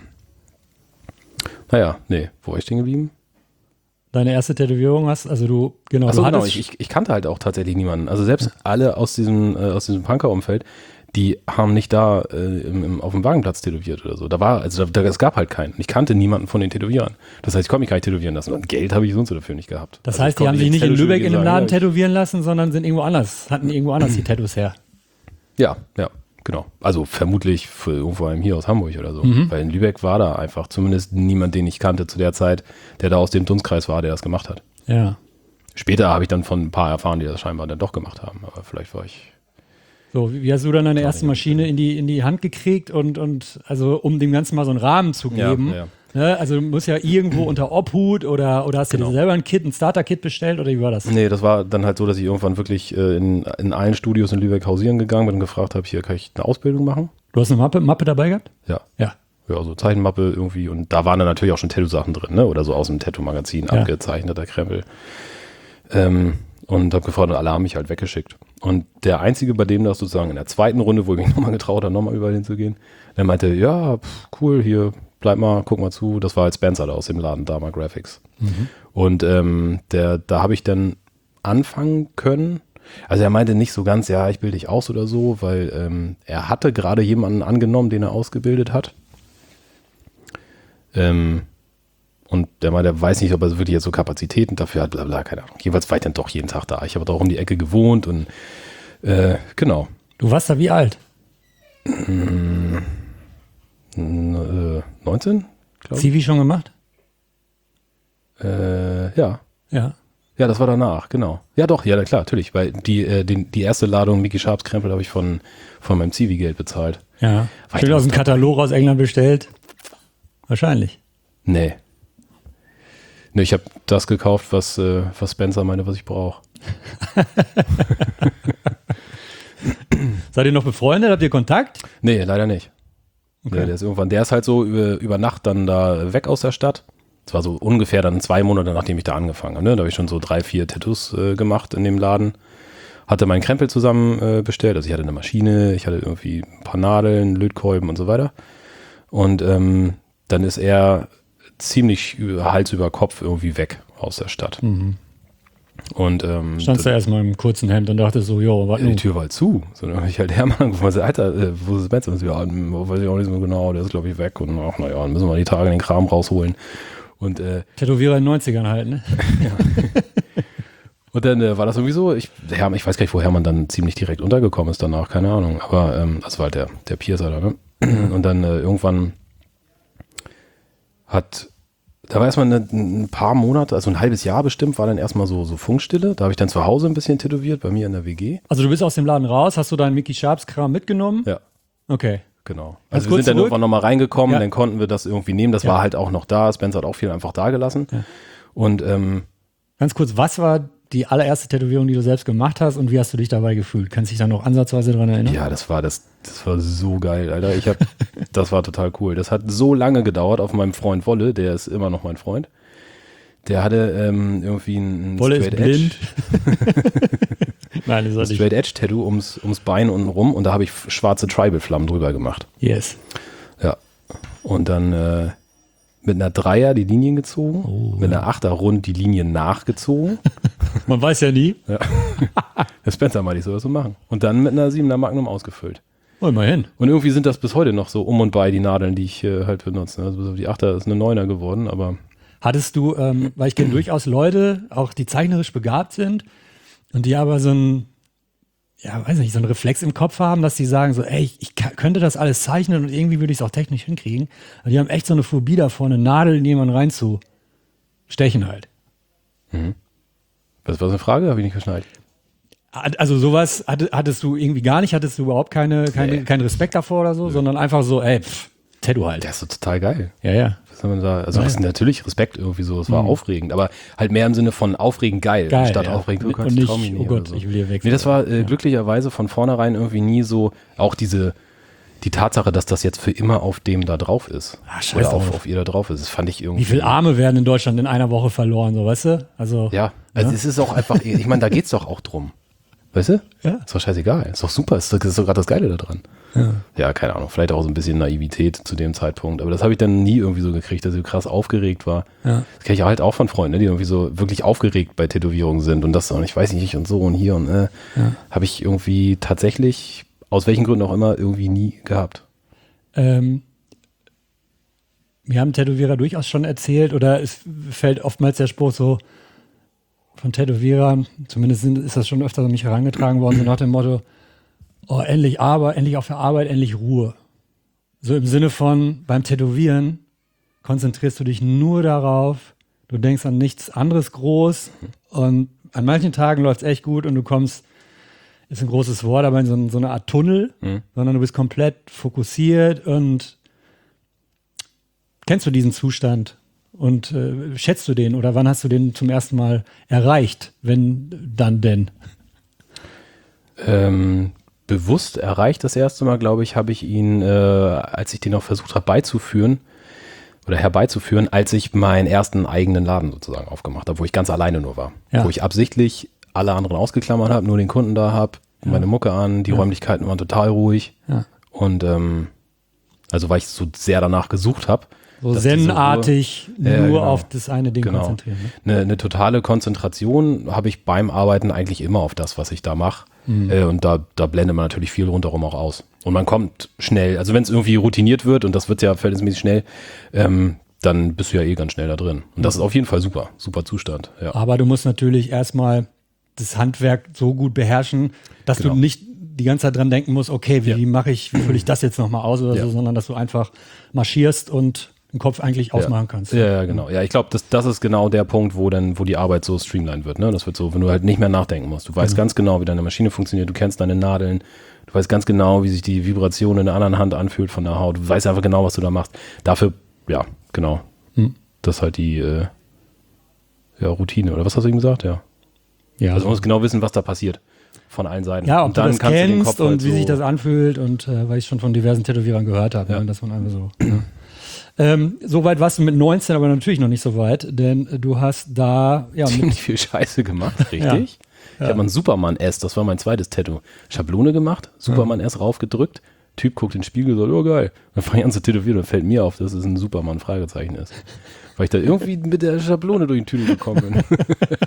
Naja, nee, wo war ich stehen geblieben? Deine erste Tätowierung hast, also du, genau, Achso, du genau, hattest, ich, ich, ich kannte halt auch tatsächlich niemanden. Also selbst alle aus diesem, äh, aus diesem Punker-Umfeld, die haben nicht da äh, im, im, auf dem Wagenplatz tätowiert oder so. Da war, also da, da, es gab halt keinen. Ich kannte niemanden von den Tätowierern. Das heißt, ich konnte mich gar nicht tätowieren lassen. Und Geld habe ich sonst dafür nicht gehabt. das Also heißt, ich die konnte haben sich ins nicht in Tattoo-Studio Lübeck in einem sagen, Laden ja, ich- tätowieren lassen, sondern sind irgendwo anders, hatten irgendwo anders die Tattoos her. Ja, ja, genau. Also vermutlich für irgendwo einem hier aus Hamburg oder so. Mhm. Weil in Lübeck war da einfach zumindest niemand, den ich kannte zu der Zeit, der da aus dem Dunstkreis war, der das gemacht hat. Ja. Später habe ich dann von ein paar erfahren, die das scheinbar dann doch gemacht haben. Aber vielleicht war ich. So, wie wie hast du dann deine erste nicht. Maschine in die, in die Hand gekriegt und, und also um dem Ganzen mal so einen Rahmen zu Ja, geben? ja. Ne? Also du musst ja irgendwo unter Obhut oder, oder hast du Genau. dir selber ein Kit, ein Starter-Kit bestellt oder wie war das? Nee, das war dann halt so, dass ich irgendwann wirklich äh, in, in allen Studios in Lübeck hausieren gegangen bin und gefragt habe, hier kann ich eine Ausbildung machen? Du hast eine Mappe, Mappe dabei gehabt? Ja. Ja. Ja, so Zeichenmappe irgendwie. Und da waren dann natürlich auch schon Tattoo-Sachen drin, ne? Oder so aus dem Tattoo-Magazin, Ja. abgezeichneter Krempel. Ähm, und habe gefragt und alle haben mich halt weggeschickt. Und der Einzige, bei dem das sozusagen in der zweiten Runde, wo ich mich nochmal getraut habe, nochmal überall hinzugehen, der meinte, ja, pf, cool, hier, bleib mal, guck mal zu. Das war halt Spencer da aus dem Laden, Dharma Graphics. Und ähm, der, da habe ich dann anfangen können. Also er meinte nicht so ganz, ja, ich bilde dich aus oder so, weil ähm, er hatte gerade jemanden angenommen, den er ausgebildet hat. Ähm, und der mal, der weiß nicht, ob er wirklich jetzt so Kapazitäten dafür hat, bla bla, keine Ahnung. Jedenfalls war ich dann doch jeden Tag da. Ich habe doch um die Ecke gewohnt und äh, genau. Du warst da wie alt? Hm, äh, neunzehn, glaube ich. Zivi schon gemacht? Äh, ja. Ja. Ja, das war danach, genau. Ja doch, ja klar, natürlich, weil die, äh, den, die erste Ladung Mickey Sharps Krempel habe ich von, von meinem Zivi-Geld bezahlt. Ja. War ich Schön da aus dem noch- Katalog aus England bestellt. Wahrscheinlich. Nee. Nee, ich habe das gekauft, was, äh, was Spencer meinte, was ich brauche. Seid ihr noch befreundet? Habt ihr Kontakt? Nee, leider nicht. Okay. Nee, der ist irgendwann, der ist halt so über, über Nacht dann da weg aus der Stadt. Das war so ungefähr dann zwei Monate, nachdem ich da angefangen habe. Ne? Da habe ich schon so drei, vier Tattoos äh, gemacht in dem Laden. Hatte meinen Krempel zusammen äh, bestellt. Also ich hatte eine Maschine, ich hatte irgendwie ein paar Nadeln, Lötkolben und so weiter. Und ähm, dann ist er ziemlich über, Hals über Kopf irgendwie weg aus der Stadt. Mhm. Und ähm, Standst du erstmal im kurzen Hemd und dachtest so, jo, was Ja, die nun? Tür war halt zu. So, dann habe ich halt Hermann angerufen und gesagt, Alter, äh, wo ist Spencer? Und so, ja, weiß ich auch nicht so genau, der ist glaube ich weg. Und ach naja, dann müssen wir die Tage den Kram rausholen. Und, äh, Tätowierer in den neunzigern halt, ne? und dann äh, war das irgendwie so, ich, Hermann, ich weiß gar nicht, wo Hermann dann ziemlich direkt untergekommen ist danach, keine Ahnung. Aber ähm, das war halt der, der Piercer da, ne? Und dann äh, irgendwann hat, da war erstmal eine, ein paar Monate, also ein halbes Jahr bestimmt, war dann erstmal so, so Funkstille. Da habe ich dann zu Hause ein bisschen tätowiert, bei mir in der W G. Also du bist aus dem Laden raus, hast du deinen Mickey Sharps Kram mitgenommen? Ja. Okay. Genau. Ganz Also wir kurz sind dann zurück. irgendwann nochmal reingekommen, Ja. dann konnten wir das irgendwie nehmen. Das Ja. war halt auch noch da. Spencer hat auch viel einfach da gelassen. Ja. Und ähm, Ganz kurz, was war die allererste Tätowierung, die du selbst gemacht hast und wie hast du dich dabei gefühlt? Kannst du dich da noch ansatzweise dran erinnern? ja, das war das, das war so geil, Alter. Ich hab, das war total cool. Das hat so lange gedauert auf meinem Freund Wolle, der ist immer noch mein Freund. Der hatte ähm, irgendwie ein, ein Wolle ist Straight blind. Edge, Nein, das ein ist nicht. Straight Edge Tattoo ums, ums Bein unten rum und da habe ich schwarze Tribal Flammen drüber gemacht. Yes. Ja. Und dann äh, mit einer Dreier die Linien gezogen, Oh, mit einer Achter rund die Linien nachgezogen. Man weiß ja nie. Der Spencer meinte, ich soll das so machen. Und dann mit einer Siebener Magnum ausgefüllt. Oh, immerhin. Und irgendwie sind das bis heute noch so um und bei die Nadeln, die ich äh, halt benutze. Also bis auf die Achter ist eine Neuner geworden, aber Hattest du, ähm, weil ich kenne durchaus Leute, auch die zeichnerisch begabt sind und die aber so ein, ja, weiß nicht, so einen Reflex im Kopf haben, dass die sagen so, ey, ich, ich ka- könnte das alles zeichnen und irgendwie würde ich es auch technisch hinkriegen. Aber die haben echt so eine Phobie davor, eine Nadel in jemanden reinzustechen halt. was war so eine Frage? Habe ich nicht geschnallt. Also sowas hatte- hattest du irgendwie gar nicht, hattest du überhaupt keine, keine, Nee. keinen Respekt davor oder so, sondern einfach so, ey, pff, Tattoo halt. Der ist so total geil. Ja, ja. Was soll man da? Also Ja, das ja. ist natürlich Respekt irgendwie so, es war aufregend, aber halt mehr im Sinne von aufregend geil, Geil, statt ja. aufregend, Und- Gott, und ich nicht, trau mich oh nicht Gott, oder so. ich will hier weg. Nee, das war äh, Ja. glücklicherweise von vornherein irgendwie nie so, auch diese, die Tatsache, dass das jetzt für immer auf dem da drauf ist. Ah, scheiß oder auf, drauf. auf ihr da drauf ist, das fand ich irgendwie. Wie viele Arme werden in Deutschland in einer Woche verloren, so, weißt du? Also, Ja, also Ja. es ist auch einfach, ich meine, da geht's doch auch drum. Weißt du? Ja. Ist doch scheißegal. Ist doch super. Ist doch, ist doch gerade das Geile da dran. Ja. Ja, keine Ahnung. Vielleicht auch so ein bisschen Naivität zu dem Zeitpunkt. Aber das habe ich dann nie irgendwie so gekriegt, dass ich so krass aufgeregt war. Ja. Das kenne ich halt auch von Freunden, ne, die irgendwie so wirklich aufgeregt bei Tätowierungen sind und das und ich weiß nicht und so und hier und äh, habe ich irgendwie tatsächlich, aus welchen Gründen auch immer, irgendwie nie gehabt. Ähm, mir haben Tätowierer durchaus schon erzählt, oder es fällt oftmals der Spruch so von Tätowierern, zumindest sind, ist das schon öfter an mich herangetragen worden, so nach dem Motto, oh, endlich Arbeit, endlich auf der Arbeit, endlich Ruhe. So im Sinne von, beim Tätowieren konzentrierst du dich nur darauf, du denkst an nichts anderes groß und an manchen Tagen läuft es echt gut und du kommst, ist ein großes Wort, aber in so, so eine Art Tunnel, sondern du bist komplett fokussiert und kennst du diesen Zustand und äh, schätzt du den oder wann hast du den zum ersten Mal erreicht, wenn dann denn? Ähm, bewusst erreicht das erste Mal, glaube ich, habe ich ihn, äh, als ich den noch versucht habe beizuführen oder herbeizuführen, als ich meinen ersten eigenen Laden sozusagen aufgemacht habe, wo ich ganz alleine nur war. Ja. Wo ich absichtlich alle anderen ausgeklammert habe, nur den Kunden da habe, meine Mucke an, die Räumlichkeiten waren total ruhig. Ja. Und ähm, also weil ich so sehr danach gesucht habe. So dass diese zen-artig Ruhe- Ja, nur genau. auf das eine Ding Genau. konzentrieren. Ne? Eine, eine totale Konzentration habe ich beim Arbeiten eigentlich immer auf das, was ich da mache. Mhm. Äh, und da, da blendet man natürlich viel rundherum auch aus. Und man kommt schnell, also wenn es irgendwie routiniert wird, und das wird ja verhältnismäßig schnell, ähm, dann bist du ja eh ganz schnell da drin. Und das ist auf jeden Fall super, super Zustand. Ja. Aber du musst natürlich erstmal das Handwerk so gut beherrschen, dass Genau. du nicht die ganze Zeit dran denken musst, okay, wie Ja. mache ich, wie fülle ich das jetzt nochmal aus oder Ja. so, sondern dass du einfach marschierst und den Kopf eigentlich ausmachen kannst. Ja, ja, genau. Ja, ich glaube, das, das ist genau der Punkt, wo dann, wo die Arbeit so streamlined wird. Ne? Das wird so, wenn du halt nicht mehr nachdenken musst. Du weißt ganz genau, wie deine Maschine funktioniert, du kennst deine Nadeln, du weißt ganz genau, wie sich die Vibration in der anderen Hand anfühlt von der Haut. Du weißt einfach genau, was du da machst. Dafür, ja, genau. Hm. Das ist halt die äh, ja, Routine. Oder was hast du ihm gesagt? Ja. Ja, Also du musst genau wissen, was da passiert. Von allen Seiten. ja, ob und du dann das kannst du den kennst Kopf und halt wie so, sich das anfühlt und äh, weil ich schon von diversen Tätowierern gehört habe, Ja. ne, dass man einfach so. Ja. Ähm, so weit warst du mit neunzehn, aber natürlich noch nicht so weit, denn äh, du hast da ja mit, ziemlich viel Scheiße gemacht, richtig? Ja. Ich habe mal ein Superman S, das war mein zweites Tattoo. Schablone gemacht, Superman S raufgedrückt, Typ guckt in den Spiegel, so, oh geil. Dann fange ich an zu tätowieren und fällt mir auf, dass es ein Superman-Fragezeichen ist. Weil ich da irgendwie mit der Schablone durch den Tüdel gekommen bin.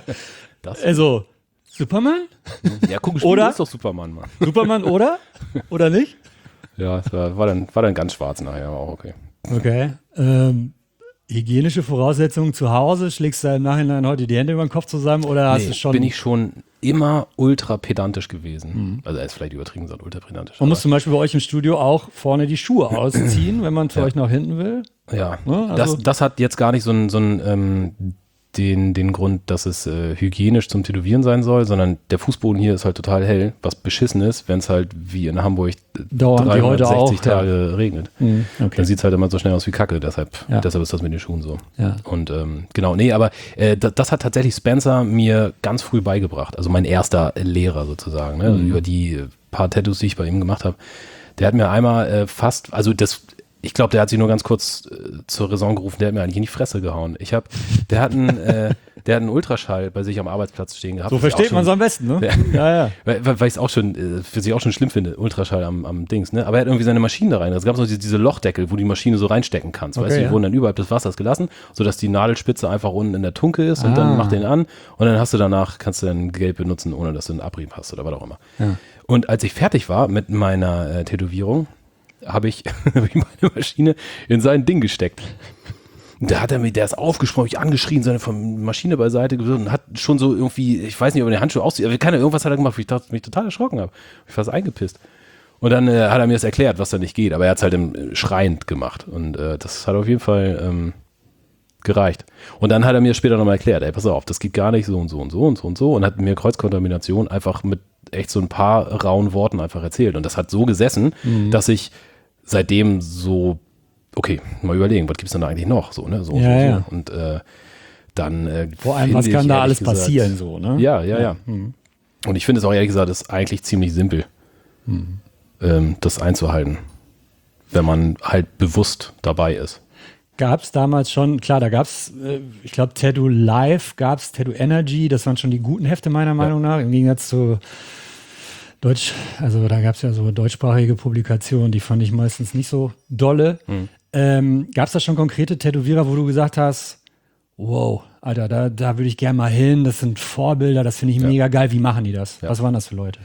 Das, also Superman, ja, guck, oder? Das ist doch Superman, Mann. Superman oder oder nicht? Ja, es war, war, dann, war dann ganz schwarz nachher, aber auch okay. Okay. Ähm, hygienische Voraussetzungen zu Hause, schlägst du im Nachhinein heute die Hände über den Kopf zusammen oder hast Nee, du schon? bin ich schon immer ultra pedantisch gewesen. Also er ist vielleicht übertrieben gesagt, ultra pedantisch. Man muss zum Beispiel bei euch im Studio auch vorne die Schuhe ausziehen, wenn man zu Ja. euch nach hinten will. Ja, Ne, also- das, das hat jetzt gar nicht so einen so einen, ähm, den, den Grund, dass es äh, hygienisch zum Tätowieren sein soll, sondern der Fußboden hier ist halt total hell, was beschissen ist, wenn es halt wie in Hamburg äh, Dauernd wie heute dreihundertsechzig auch, ja. Tage regnet. Mhm, okay. Dann sieht es halt immer so schnell aus wie Kacke, deshalb, Ja. deshalb ist das mit den Schuhen so. Ja. Und ähm, genau, nee, aber äh, das, das hat tatsächlich Spencer mir ganz früh beigebracht, also mein erster Lehrer sozusagen, ne? Mhm. Über die äh, paar Tattoos, die ich bei ihm gemacht habe. Der hat mir einmal äh, fast, also das, ich glaube, der hat sich nur ganz kurz äh, zur Raison gerufen, der hat mir eigentlich in die Fresse gehauen. Ich habe, der hat einen, äh, der hat einen Ultraschall bei sich am Arbeitsplatz stehen gehabt. So was ich versteht auch man es schon- am besten, ne? Ja. Ja, ja. weil, weil weil ich es auch schon, äh, für sich auch schon schlimm finde, Ultraschall am, am Dings, ne? Aber er hat irgendwie seine Maschine da rein. Es gab so diese, diese Lochdeckel, wo die Maschine so reinstecken kannst. Okay, weißt du, die ja. wurden dann überhalb des Wassers gelassen, sodass die Nadelspitze einfach unten in der Tunke ist und Ah. dann macht den an und dann hast du danach, kannst du dann Geld benutzen, ohne dass du einen Abrieb hast oder was auch immer. Ja. Und als ich fertig war mit meiner äh, Tätowierung, habe ich, hab ich meine Maschine in sein Ding gesteckt. Und da hat er mir, der ist aufgesprungen, hab ich angeschrien, seine von Maschine beiseite geworfen und hat schon so irgendwie, ich weiß nicht, ob er den Handschuh aussieht, aber keine, irgendwas hat er gemacht, wo ich dachte, mich total erschrocken habe. Ich war fast eingepisst. Und dann äh, hat er mir das erklärt, was da nicht geht, aber er hat es halt im, äh, schreiend gemacht. Und äh, das hat auf jeden Fall ähm, gereicht. Und dann hat er mir später nochmal erklärt, ey, pass auf, das geht gar nicht so und so und so und so und so und hat mir Kreuzkontamination einfach mit echt so ein paar rauen Worten einfach erzählt. Und das hat so gesessen, Mhm. dass ich seitdem so, okay, mal überlegen, was gibt's denn da eigentlich noch? So, ne? So, Ja, so, ja. so. Und äh, dann äh, Vor allem, finde was ich kann da ehrlich alles gesagt- passieren, so, ne? Ja, ja, ja. Mhm. Und ich finde es auch ehrlich gesagt, ist eigentlich ziemlich simpel, Mhm. ähm, das einzuhalten, wenn man halt bewusst dabei ist. Gab es damals schon, klar, da gab es, äh, ich glaube, Tattoo Live, gab es Tattoo Energy, das waren schon die guten Hefte meiner Meinung nach, im Gegensatz zu Deutsch, also da gab es ja so deutschsprachige Publikationen, die fand ich meistens nicht so dolle. Mhm. Ähm, gab es da schon konkrete Tätowierer, wo du gesagt hast, wow, Alter, da, da würde ich gerne mal hin, das sind Vorbilder, das finde ich Ja. mega geil, wie machen die das? Ja. Was waren das für Leute?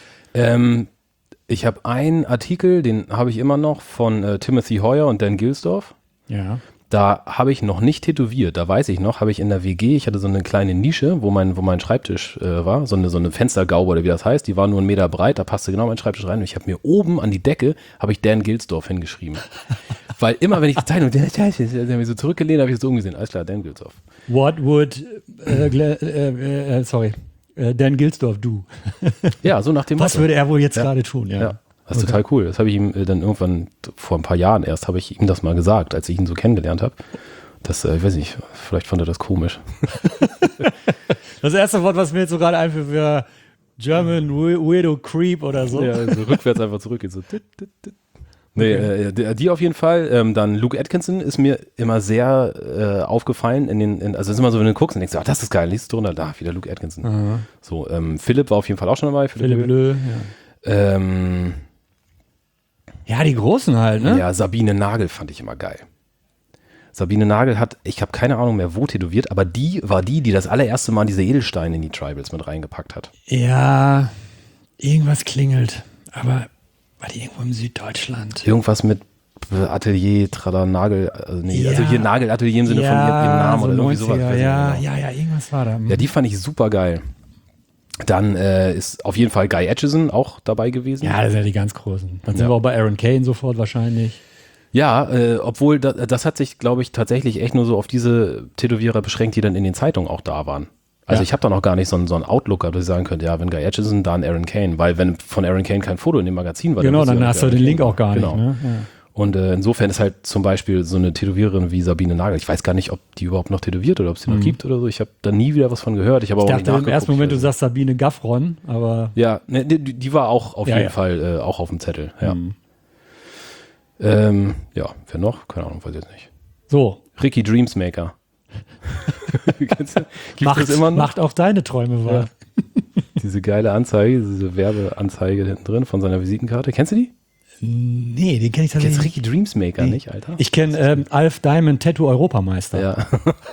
Ähm, ich habe einen Artikel, den habe ich immer noch von äh, Timothy Hoyer und Dan Gilsdorf. Ja. Da habe ich noch nicht tätowiert, da weiß ich noch, habe ich in der W G, ich hatte so eine kleine Nische, wo mein, wo mein Schreibtisch äh, war, so eine, so eine Fenstergaube oder wie das heißt, die war nur einen Meter breit, da passte genau mein Schreibtisch rein und ich habe mir oben an die Decke, habe ich Dan Gilsdorf hingeschrieben. Weil immer, wenn ich die Zeitung, der, der, der, der hat mich so zurückgelehnt, habe ich so umgesehen, alles klar, Dan Gilsdorf. What would, äh, Gle- äh, äh, sorry, äh, Dan Gilsdorf do? Ja, so nach dem Was Motto. würde er wohl jetzt Ja. gerade tun? Ja. Ja, das ist total cool. Das habe ich ihm äh, dann irgendwann vor ein paar Jahren erst, habe ich ihm das mal gesagt, als ich ihn so kennengelernt habe. Das, äh, ich weiß nicht, vielleicht fand er das komisch. Das erste Wort, was mir jetzt so gerade einfällt, wäre German We- Weirdo Creep oder so. Ja, so rückwärts einfach zurückgeht. So. dit, dit, dit. Nee, äh, die, die auf jeden Fall. Ähm, dann Luke Atkinson ist mir immer sehr äh, aufgefallen. In den, in, also es ist immer so, wenn du guckst und denkst, ah, das ist geil, liest du drunter, da, wieder Luke Atkinson. Aha. So, ähm, Philipp war auf jeden Fall auch schon dabei. Philipp Lö. Ja. Ähm, ja, die Großen halt, ne? Ja, Sabine Nagel fand ich immer geil. Sabine Nagel hat, ich habe keine Ahnung mehr, wo tätowiert, aber die war die, die das allererste Mal diese Edelsteine in die Tribals mit reingepackt hat. Ja, irgendwas klingelt. Aber war die irgendwo im Süddeutschland? Irgendwas mit Atelier, Tralla, Nagel, also nee, Ja. also hier Nagelatelier im Sinne ja, von ihrem, ihrem Namen so oder irgendwie sowas. neunziger, weiß ich ja, nicht genau. ja, ja, irgendwas war da. Ja, die fand ich super geil. Dann äh, ist auf jeden Fall Guy Aitchison auch dabei gewesen. Ja, das sind ja die ganz Großen. Dann sind Ja. wir auch bei Aaron Kane sofort wahrscheinlich. Ja, äh, obwohl da, das hat sich, glaube ich, tatsächlich echt nur so auf diese Tätowierer beschränkt, die dann in den Zeitungen auch da waren. Also Ja. ich habe da noch gar nicht so einen, so einen Outlook, dass ich sagen könnte, ja, wenn Guy Aitchison, dann Aaron Kane. Weil wenn von Aaron Kane kein Foto in dem Magazin war, Genau, wusste ich dann auch hast nicht, du wer den Aaron Link Kane auch gar war. nicht. Genau. Ne? Ja. Und äh, insofern ist halt zum Beispiel so eine Tätowiererin wie Sabine Nagel. Ich weiß gar nicht, ob die überhaupt noch tätowiert oder ob es die noch gibt oder so. Ich habe da nie wieder was von gehört. Ich habe Ich aber auch nicht dachte im nachgeguckt. ersten Moment, du Also- sagst Sabine Gaffron, aber Ja, ne, die, die war auch auf Ja, jeden ja. Fall äh, auch auf dem Zettel. Ja. Mhm. Ähm, ja, wer noch? Keine Ahnung, weiß ich jetzt nicht. so. Ricky Dreamsmaker. Kennst du? Gibt Macht, es immer noch? macht auch deine Träume wahr. Diese geile Anzeige, diese Werbeanzeige hinten drin von seiner Visitenkarte. Kennst du die? Nee, den kenne ich Du kennst tatsächlich Ricky Dreamsmaker Nee. nicht, Alter? Ich kenne ähm, Alf Diamond Tattoo Europameister. Ja.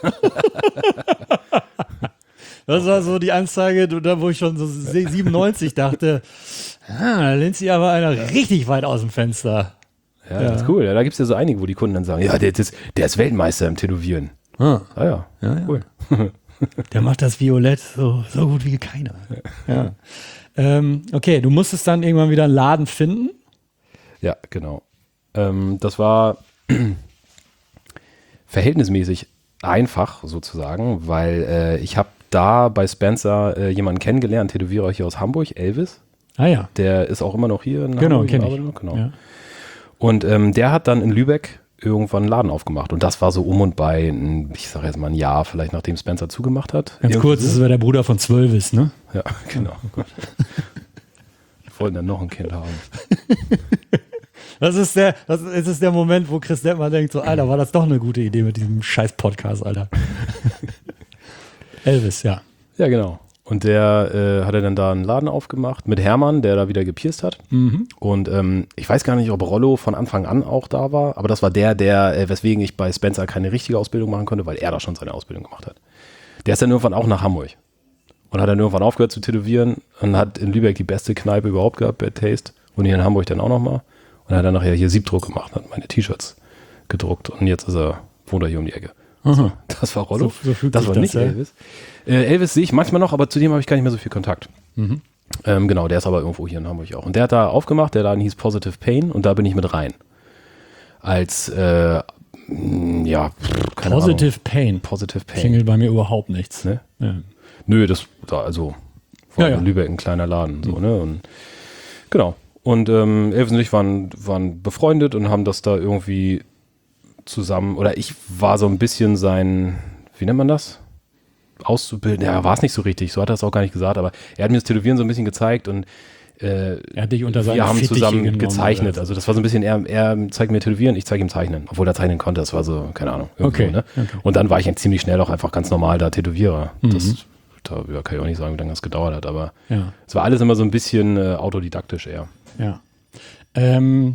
Das war so die Anzeige, du- da wo ich schon so siebenundneunzig dachte, ah, da lehnt sich aber einer richtig weit aus dem Fenster. Ja, Ja. das ist cool. Ja, da gibt es ja so einige, wo die Kunden dann sagen, ja, der, das, der ist Weltmeister im Tätowieren. Ah, Ah ja, ja, ja. cool. Der macht das Violett so, so gut wie keiner. Ja. Ähm, okay, du musstest dann irgendwann wieder einen Laden finden. Ja, genau. Ähm, das war verhältnismäßig einfach sozusagen, weil äh, ich habe da bei Spencer äh, jemanden kennengelernt, Tätowierer hier aus Hamburg, Elvis. Ah ja, Der ist auch immer noch hier in genau, Hamburg. kenne arbeitet ich. noch, Genau. Ja. Und ähm, der hat dann in Lübeck irgendwann einen Laden aufgemacht. Und das war so um und bei, ein, ich sage jetzt mal ein Jahr, vielleicht nachdem Spencer zugemacht hat. Ganz Irgendwie kurz, so. das war der Bruder von Zwölvis, ne? Ja, genau. Wir wollten dann noch ein Kind haben. Das ist der, das ist, es ist der Moment, wo Chris Detmer denkt, so, Alter, war das doch eine gute Idee mit diesem scheiß Podcast, Alter. Elvis, ja. Ja, genau. Und der äh, hatte dann da einen Laden aufgemacht mit Hermann, der da wieder gepierst hat. Mhm. Und ähm, ich weiß gar nicht, ob Rollo von Anfang an auch da war, aber das war der, der, äh, weswegen ich bei Spencer keine richtige Ausbildung machen konnte, weil er da schon seine Ausbildung gemacht hat. Der ist dann irgendwann auch nach Hamburg und hat dann irgendwann aufgehört zu tätowieren und hat in Lübeck die beste Kneipe überhaupt gehabt, Bad Taste, und hier in Hamburg dann auch nochmal. Und hat dann nachher hier Siebdruck gemacht, hat meine T-Shirts gedruckt und jetzt ist er, wohnt er hier um die Ecke. Aha. Das war Rollo. So- so fühlt das sich war das, nicht ja. Elvis. Äh, Elvis sehe ich manchmal noch, aber zu dem habe ich gar nicht mehr so viel Kontakt. Ähm, genau, der ist aber irgendwo hier in Hamburg auch. Und der hat da aufgemacht, der Laden hieß Positive Pain und da bin ich mit rein. Als, äh, mh, ja, pff, keine Positive Ahnung. Pain. Positive Pain. Klingelt bei mir überhaupt nichts. Ne? Ja. Nö, das da, also war Ja, ja. in Lübeck ein kleiner Laden, so, ne? Und genau. Und ähm, Elvis und ich waren, waren befreundet und haben das da irgendwie zusammen, oder ich war so ein bisschen sein, wie nennt man das? Auszubilden, ja, war es nicht so richtig, so hat er es auch gar nicht gesagt, aber er hat mir das Tätowieren so ein bisschen gezeigt und äh, Er hat dich unter seine wir haben Fittiche zusammen genommen, gezeichnet. oder so. Also das war so ein bisschen, er, er zeigt mir Tätowieren, ich zeige ihm Zeichnen, obwohl er zeichnen konnte, das war so, keine Ahnung. irgendwie Okay, So, ne? okay. Und dann war ich eigentlich ziemlich schnell auch einfach ganz normal da Tätowierer. Mhm. Das, da ja, kann ich auch nicht sagen, wie lange das gedauert hat, aber Ja, es war alles immer so ein bisschen äh, autodidaktisch eher. ja. Ähm,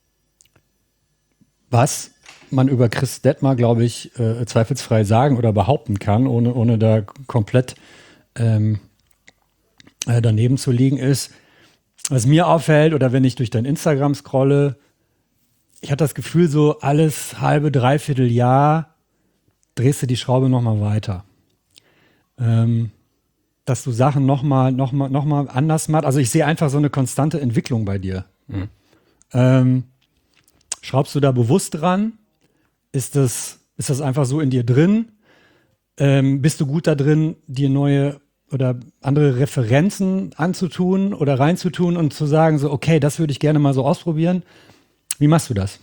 was man über Chris Detmer, glaube ich, äh, zweifelsfrei sagen oder behaupten kann, ohne, ohne da komplett ähm, äh, daneben zu liegen, ist, was mir auffällt oder wenn ich durch dein Instagram scrolle, ich hatte das Gefühl, so alles halbe, dreiviertel Jahr drehst du die Schraube nochmal weiter. Ähm, dass du Sachen nochmal noch mal, noch mal anders machst. Also ich sehe einfach so eine konstante Entwicklung bei dir. Mhm. Ähm, schraubst du da bewusst dran? Ist das, ist das einfach so in dir drin? Ähm, bist du gut da drin, dir neue oder andere Referenzen anzutun oder reinzutun und zu sagen, so, okay, das würde ich gerne mal so ausprobieren? Wie machst du das?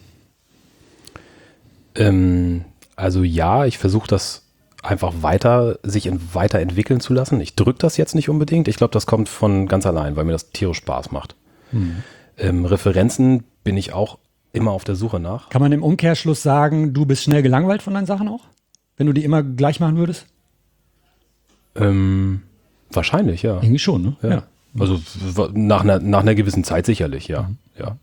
Ähm, also ja, ich versuche das einfach weiter, sich in, weiterentwickeln zu lassen. Ich drücke das jetzt nicht unbedingt. Ich glaube, das kommt von ganz allein, weil mir das tierisch Spaß macht. Hm. Ähm, Referenzen bin ich auch immer auf der Suche nach. Kann man im Umkehrschluss sagen, du bist schnell gelangweilt von deinen Sachen auch? Wenn du die immer gleich machen würdest? Ähm, wahrscheinlich, ja. Irgendwie schon, ne? Ja. Also w- nach einer, nach einer gewissen Zeit sicherlich, ja. ja.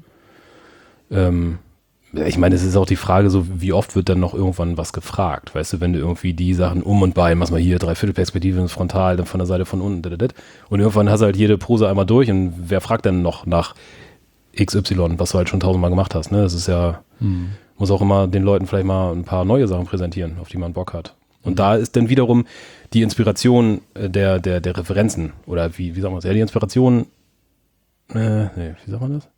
Ähm, ich meine, es ist auch die Frage, so wie oft wird dann noch irgendwann was gefragt, weißt du, wenn du irgendwie die Sachen um und bei, machst mal hier Dreiviertelperspektive ins Frontal, dann von der Seite von unten, und irgendwann hast du halt jede Pose einmal durch und wer fragt dann noch nach X Y, was du halt schon tausendmal gemacht hast. Ne? Das ist ja, Hm. muss auch immer den Leuten vielleicht mal ein paar neue Sachen präsentieren, auf die man Bock hat. Und mhm. da ist dann wiederum die Inspiration der, der, der Referenzen oder wie, wie sagen wir das? Ja, die Inspiration, äh, nee, wie sagt man das?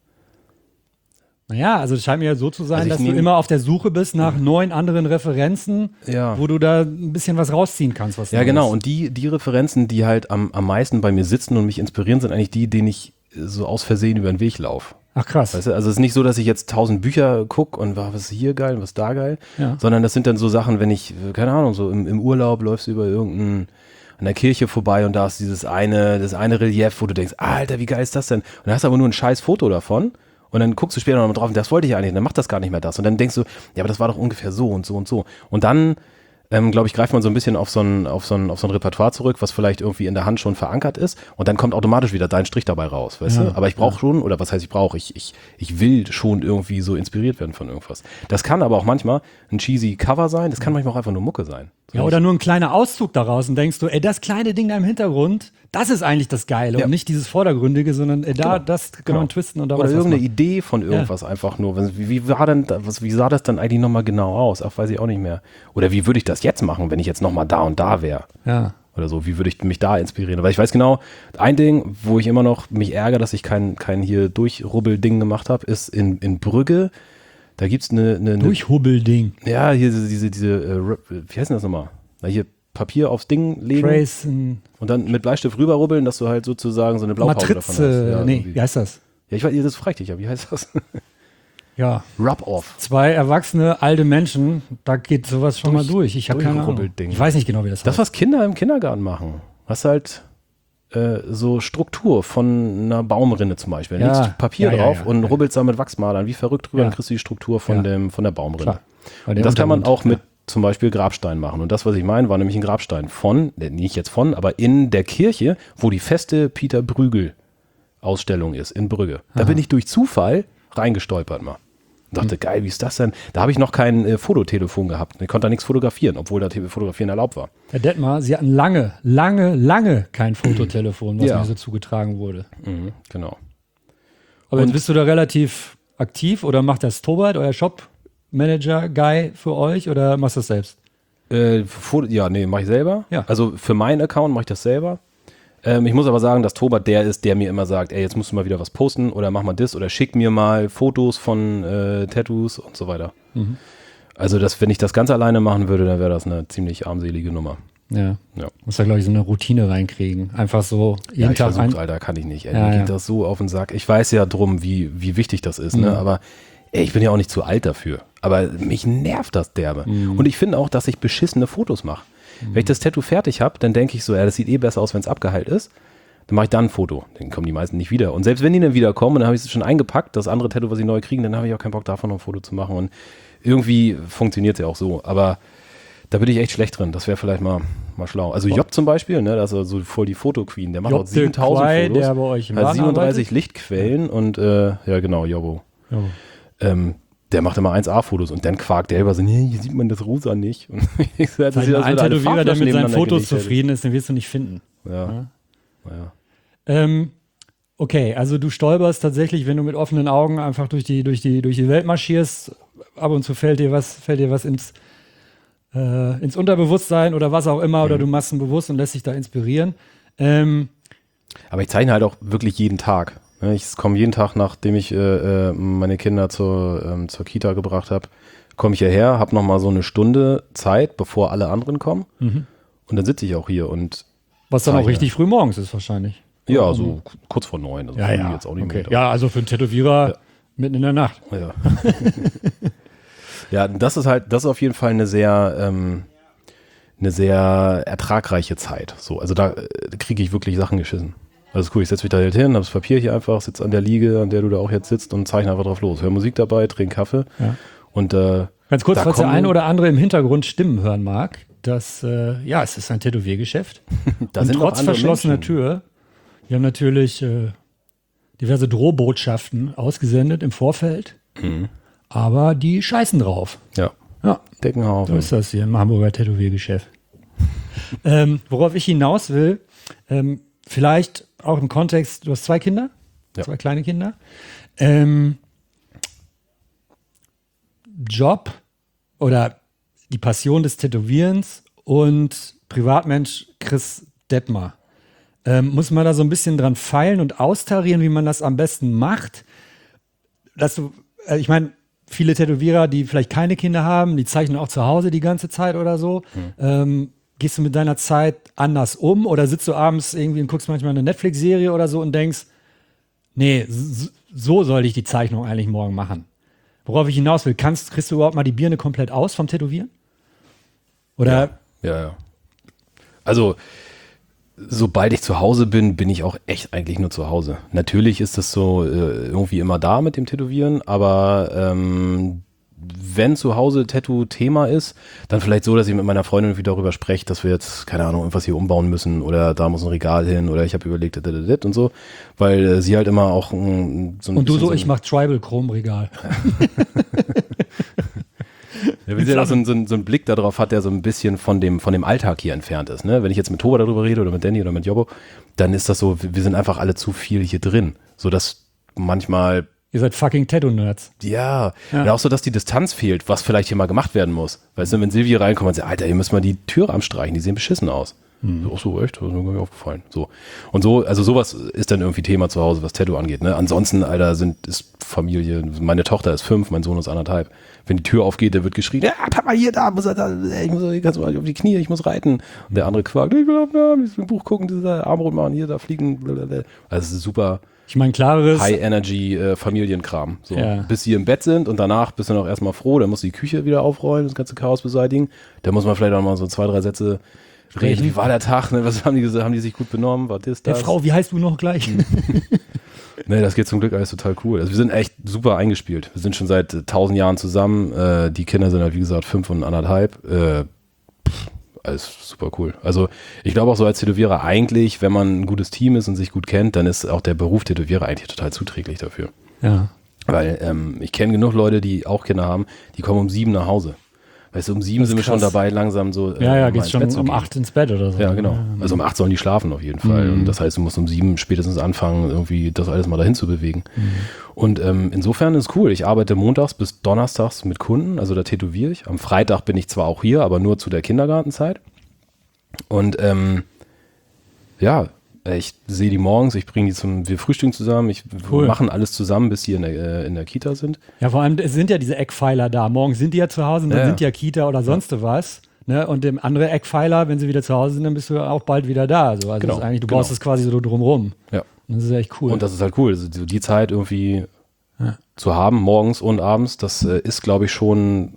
Naja, also es scheint mir ja so zu sein, Also ich dass du nehm- immer auf der Suche bist nach neun anderen Referenzen, Ja. wo du da ein bisschen was rausziehen kannst. Was Ja, Neues. genau. Und die, die Referenzen, die halt am, am meisten bei mir sitzen und mich inspirieren, sind eigentlich die, denen ich so aus Versehen über den Weg laufe. Ach krass. Weißt du? Also es ist nicht so, dass ich jetzt tausend Bücher gucke und was ist hier geil, was ist da geil, Ja. sondern das sind dann so Sachen, wenn ich, keine Ahnung, so im, im Urlaub läufst du über irgendeinen an der Kirche vorbei und da ist dieses eine, das eine Relief, wo du denkst, Alter, wie geil ist das denn? Und dann hast du aber nur ein scheiß Foto davon und dann guckst du später noch mal drauf und das wollte ich eigentlich, und dann macht das gar nicht mehr das. Und dann denkst du, ja, aber das war doch ungefähr so und so und so. Und dann Ähm, glaube ich, greift man so ein bisschen auf so ein, auf so ein, auf so ein Repertoire zurück, was vielleicht irgendwie in der Hand schon verankert ist und dann kommt automatisch wieder dein Strich dabei raus, weißt Ja, du? Aber ich brauche ja. schon, oder was heißt ich brauche, ich, ich, ich will schon irgendwie so inspiriert werden von irgendwas. Das kann aber auch manchmal ein cheesy Cover sein, das kann manchmal auch einfach nur Mucke sein. So Ja, oder nur ein kleiner Auszug daraus und denkst du, ey, das kleine Ding da im Hintergrund, das ist eigentlich das Geile Ja. und nicht dieses Vordergründige, sondern ey, da, Genau. das kann Genau. man twisten und da Oder was irgendeine machen. Idee von irgendwas einfach nur. Wie, wie, war denn, da- was, wie sah das dann eigentlich nochmal genau aus? Ach, weiß ich auch nicht mehr. Oder wie würde ich das jetzt machen, wenn ich jetzt nochmal da und da wäre? Ja. Oder so, wie würde ich mich da inspirieren? Weil ich weiß genau, ein Ding, wo ich immer noch mich ärgere, dass ich kein, kein hier Durchrubbel-Ding gemacht habe, ist in, in Brügge, da gibt es eine, eine, eine Durchhubbelding. ja, hier diese, diese, diese äh, Rip- wie heißt denn das nochmal? Na, hier Papier aufs Ding legen Trace, ein und dann mit Bleistift rüberrubbeln, dass du halt sozusagen so eine Blaupause davon hast. Matrize, Ja, nee, irgendwie. wie heißt das? Ja, ich weiß, das frage ich dich ja, wie heißt das? Ja, Rub-off. zwei erwachsene, alte Menschen, da geht sowas schon mal durch. Ich habe keine Ahnung. Durchrubbelding. Ich weiß nicht genau, wie das Das, heißt. was Kinder im Kindergarten machen, was halt äh, so Struktur von einer Baumrinne zum Beispiel. Dann Ja. legst du Papier Ja, ja, drauf ja, und ja. rubbelst da mit Wachsmalern wie verrückt drüber, Ja. dann kriegst du die Struktur von, Ja. dem, von der Baumrinne. Klar. Bei Und dem das kann man Untergrund, auch mit zum Beispiel Grabstein machen. Und das, was ich meine, war nämlich ein Grabstein von, äh, nicht jetzt von, aber in der Kirche, wo die feste Peter Bruegel-Ausstellung ist, in Brügge. Da bin ich durch Zufall reingestolpert mal. Und dachte, geil, wie ist das denn? Da habe ich noch kein äh, Fototelefon gehabt. Ich konnte da nichts fotografieren, obwohl da Te- Fotografieren erlaubt war. Herr Detmar, Sie hatten lange, lange, lange kein Fototelefon, was Ja. mir so zugetragen wurde. Mhm, genau. Aber Und- jetzt bist du da relativ aktiv oder macht das Tobert, euer Shop-Manager-Guy für euch oder machst du das selbst? Äh, Foto, ja, nee, mache ich selber. Ja. Also für meinen Account mache ich das selber. Ähm, ich muss aber sagen, dass Tobert der ist, der mir immer sagt, ey, jetzt musst du mal wieder was posten oder mach mal das oder schick mir mal Fotos von äh, Tattoos und so weiter. Mhm. Also das, wenn ich das ganz alleine machen würde, dann wäre das eine ziemlich armselige Nummer. Ja. Ja. Muss da, glaube ich, so eine Routine reinkriegen. Einfach so jeden Ja, ich Tag versuch's, rein. Alter, kann ich nicht. Ey. Ja, Mir ja. geht das so auf den Sack. Ich weiß ja drum, wie, wie wichtig das ist, ne? Mhm. Aber ey, ich bin ja auch nicht zu alt dafür. Aber mich nervt das derbe. Mhm. Und ich finde auch, dass ich beschissene Fotos mache. Wenn ich das Tattoo fertig habe, dann denke ich so, ja, das sieht eh besser aus, wenn es abgeheilt ist. Dann mache ich dann ein Foto. Dann kommen die meisten nicht wieder. Und selbst wenn die dann wiederkommen, dann habe ich es schon eingepackt, das andere Tattoo, was sie neu kriegen, dann habe ich auch keinen Bock davon, noch ein Foto zu machen. Und irgendwie funktioniert es ja auch so. Aber da bin ich echt schlecht drin. Das wäre vielleicht mal, mal schlau. Also Job zum Beispiel, ne, das ist so voll die Fotoqueen. Der macht Job auch siebentausend de Quay, Fotos. der bei euch im hat Laden siebenunddreißig arbeitet. Lichtquellen und äh, ja genau, Jobbo. Ja. Ähm, der macht immer eins A-Fotos und dann quakt der über so, nee, hier sieht man das Rosa nicht. Und ich so, das Sag sieht mal, aus, ein wenn alle Tätowierer, der Farbflaschen mit seinen nebeneinander Fotos gelegt hätte. zufrieden ist, den wirst du nicht finden. Ja, Ja. naja. Ähm, okay, also du stolperst tatsächlich, wenn du mit offenen Augen einfach durch die, durch die, durch die Welt marschierst. Ab und zu fällt dir was, fällt dir was ins, äh, ins Unterbewusstsein oder was auch immer, oder du machst ihn bewusst und lässt dich da inspirieren. Ähm, Aber ich zeichne halt auch wirklich jeden Tag. Ne, Ich komme jeden Tag, nachdem ich äh, äh, meine Kinder zur, ähm, zur Kita gebracht habe, komme ich hierher, habe nochmal so eine Stunde Zeit, bevor alle anderen kommen. Mhm. Und dann sitze ich auch hier und was dann auch Zeichne. richtig früh morgens ist wahrscheinlich. ja, so k- kurz vor neun. Also Ja, früh ja. jetzt auch nicht Okay. mehr. Ja, also für einen Tätowierer Ja. mitten in der Nacht. Ja. Ja, das ist halt, das ist auf jeden Fall eine sehr, ähm, eine sehr ertragreiche Zeit. So, also da äh, kriege ich wirklich Sachen geschissen. Also ist cool, ich setze mich da halt hin, habe das Papier hier einfach, sitze an der Liege, an der du da auch jetzt sitzt und zeichne einfach drauf los. Hör Musik dabei, trinke Kaffee Ja. und äh, Ganz kurz, da falls der kommen- eine oder andere im Hintergrund Stimmen hören mag, dass, äh, ja, es ist ein Tätowiergeschäft. da und sind noch trotz andere verschlossener Menschen. Tür, wir haben natürlich äh, diverse Drohbotschaften ausgesendet im Vorfeld, Mhm. aber die scheißen drauf. Ja, Ja, so Deckenhaufen. ist das hier im Hamburger Tätowiergeschäft. ähm, worauf ich hinaus will, ähm, vielleicht auch im Kontext, du hast zwei Kinder, Ja. zwei kleine Kinder. Ähm, Job oder die Passion des Tätowierens und Privatmensch Chris Detmer. Ähm, muss man da so ein bisschen dran feilen und austarieren, wie man das am besten macht? Dass du, äh, ich meine, viele Tätowierer, die vielleicht keine Kinder haben, die zeichnen auch zu Hause die ganze Zeit oder so. Mhm. Ähm, gehst du mit deiner Zeit anders um oder sitzt du abends irgendwie und guckst manchmal eine Netflix-Serie oder so und denkst, nee, so soll ich die Zeichnung eigentlich morgen machen? Worauf ich hinaus will, kannst, kriegst du überhaupt mal die Birne komplett aus vom Tätowieren? Oder? Ja, ja, ja. Also, sobald ich zu Hause bin, bin ich auch echt eigentlich nur zu Hause. Natürlich ist das so äh, irgendwie immer da mit dem Tätowieren, aber ähm, wenn zu Hause Tattoo-Thema ist, dann vielleicht so, dass ich mit meiner Freundin irgendwie darüber spreche, dass wir jetzt, keine Ahnung, irgendwas hier umbauen müssen oder da muss ein Regal hin oder ich habe überlegt, und so, weil äh, sie halt immer auch ein, so ein Und du so, so ich mach Tribal-Chrom-Regal. Ja, wenn sie da so, so, so einen Blick darauf hat, der so ein bisschen von dem, von dem Alltag hier entfernt ist. Ne? Wenn ich jetzt mit Toba darüber rede oder mit Danny oder mit Jobbo, dann ist das so, wir sind einfach alle zu viel hier drin. So dass manchmal. Ihr seid fucking Tattoo-Nerds. Ja. ja. Und auch so, dass die Distanz fehlt, was vielleicht hier mal gemacht werden muss. Weißt du, wenn Silvia reinkommt und sagt, Alter, hier müssen wir die Türe anstreichen, die sehen beschissen aus. Hm. Ach so, echt? Das ist mir gar nicht aufgefallen. So. Und so, also sowas ist dann irgendwie Thema zu Hause, was Tattoo angeht. Ne? Ansonsten, Alter, sind, ist Familie, meine Tochter ist fünf, mein Sohn ist anderthalb. Wenn die Tür aufgeht, der wird geschrien, ja, Papa, hier, da, muss er, da, ich muss, ich kann auf die Knie, ich muss reiten. Und der andere quakt, ich will auf ein Buch gucken, dieser Armbrot machen, hier, da fliegen, blablabla. Also es ist super ich mein, klares High-Energy-Familienkram. So. Ja. Bis sie im Bett sind und danach bist du noch erstmal froh, dann musst du die Küche wieder aufräumen, das ganze Chaos beseitigen. Da muss man vielleicht auch mal so zwei, drei Sätze reden. Wie war der Tag? Ne? Was haben die gesagt? Haben die sich gut benommen? War das, das? Hey, Frau, wie heißt du noch gleich? Nee, das geht zum Glück alles total cool. Also wir sind echt super eingespielt. Wir sind schon seit äh, tausend Jahren zusammen. Äh, die Kinder sind halt, wie gesagt, fünf und anderthalb. Äh, pff, alles super cool. Also ich glaube auch so als Tätowierer eigentlich, wenn man ein gutes Team ist und sich gut kennt, dann ist auch der Beruf Tätowierer eigentlich total zuträglich dafür. Ja. Weil ähm, ich kenne genug Leute, die auch Kinder haben, die kommen um sieben nach Hause. Weißt du, um sieben sind wir schon dabei, langsam so äh, ja, ja, geht's schon um acht ins Bett oder so. Ja, genau. Also um acht sollen die schlafen auf jeden Fall. Mhm. Und das heißt, du musst um sieben spätestens anfangen, irgendwie das alles mal dahin zu bewegen. Mhm. Und ähm, insofern ist es cool. Ich arbeite montags bis donnerstags mit Kunden, also da tätowiere ich. Am Freitag bin ich zwar auch hier, aber nur zu der Kindergartenzeit. Und ähm, ja, ich sehe die morgens, ich bringe die zum, wir frühstücken zusammen, ich cool. machen alles zusammen, bis die in der, in der Kita sind. Ja, vor allem, es sind ja diese Eckpfeiler da. Morgen sind die ja zu Hause und dann ja, sind die ja Kita oder sonst ja. was. Ne? Und dem andere Eckpfeiler, wenn sie wieder zu Hause sind, dann bist du auch bald wieder da. Also, also genau, ist eigentlich, du genau. baust es quasi so drumrum. Ja. Und das ist echt cool. Und das ist halt cool. Also die Zeit irgendwie ja. zu haben, morgens und abends, das äh, ist, glaube ich, schon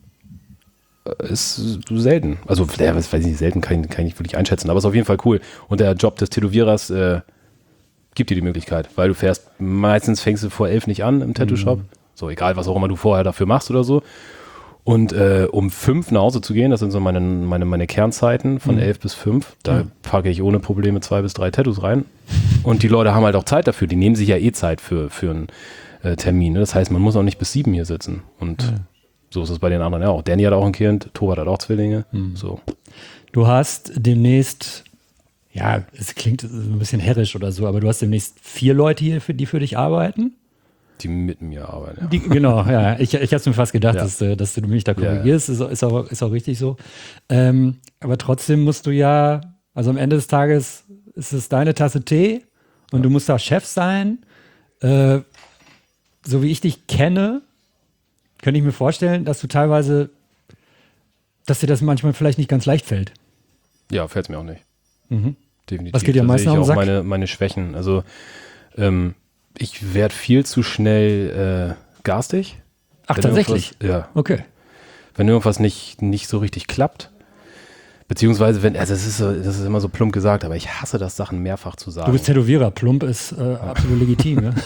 ist selten. Also, ja, weiß ich nicht, selten kann, kann ich nicht wirklich einschätzen, aber es ist auf jeden Fall cool. Und der Job des Tätowierers äh, gibt dir die Möglichkeit, weil du fährst, meistens fängst du vor elf nicht an im Tattoo-Shop. Mhm. So, egal, was auch immer du vorher dafür machst oder so. Und äh, um fünf nach Hause zu gehen, das sind so meine, meine, meine Kernzeiten von mhm. elf bis fünf, da ja. packe ich ohne Probleme zwei bis drei Tattoos rein. Und die Leute haben halt auch Zeit dafür, die nehmen sich ja eh Zeit für, für einen äh, Termin. Ne? Das heißt, man muss auch nicht bis sieben hier sitzen. Und ja. so ist es bei den anderen ja auch. Danny hat auch ein Kind, Toba hat auch Zwillinge. Mhm. So. Du hast demnächst, ja, es klingt ein bisschen herrisch oder so, aber du hast demnächst vier Leute hier, für, die für dich arbeiten. Die mit mir arbeiten, ja. Die, genau, ja. Ich, ich habe mir fast gedacht, ja. dass, dass du mich da korrigierst. Ja, ja. Ist, ist, auch, ist auch richtig so. Ähm, aber trotzdem musst du ja, also am Ende des Tages ist es deine Tasse Tee und ja. du musst da Chef sein. Äh, so wie ich dich kenne, könnte ich mir vorstellen, dass du teilweise, dass dir das manchmal vielleicht nicht ganz leicht fällt. Ja, fällt es mir auch nicht. Mhm. Definitiv. Was geht dir am meisten da sehe auf ich den auch Sack? meine, meine Schwächen. Also ähm, ich werde viel zu schnell äh, garstig. Ach, wenn tatsächlich? Ja. Okay. Wenn irgendwas nicht, nicht so richtig klappt, beziehungsweise wenn, also das ist, so, das ist immer so plump gesagt, aber ich hasse das, Sachen mehrfach zu sagen. Du bist Tätowierer, plump ist äh, absolut legitim, ja?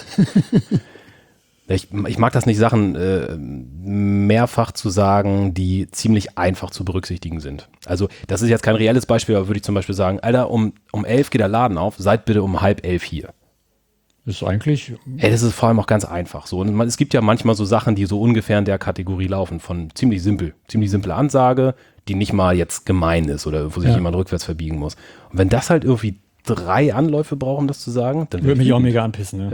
Ich, ich mag das nicht, Sachen äh, mehrfach zu sagen, die ziemlich einfach zu berücksichtigen sind. Also das ist jetzt kein reelles Beispiel, aber würde ich zum Beispiel sagen, Alter, um, um elf geht der Laden auf, seid bitte um halb elf hier. Ist eigentlich... Ey, das ist vor allem auch ganz einfach so. Und man, es gibt ja manchmal so Sachen, die so ungefähr in der Kategorie laufen, von ziemlich simpel, ziemlich simple Ansage, die nicht mal jetzt gemein ist oder wo sich ja. jemand rückwärts verbiegen muss. Und wenn das halt irgendwie drei Anläufe braucht, um das zu sagen, dann würde mich auch mega anpissen, ja. ja.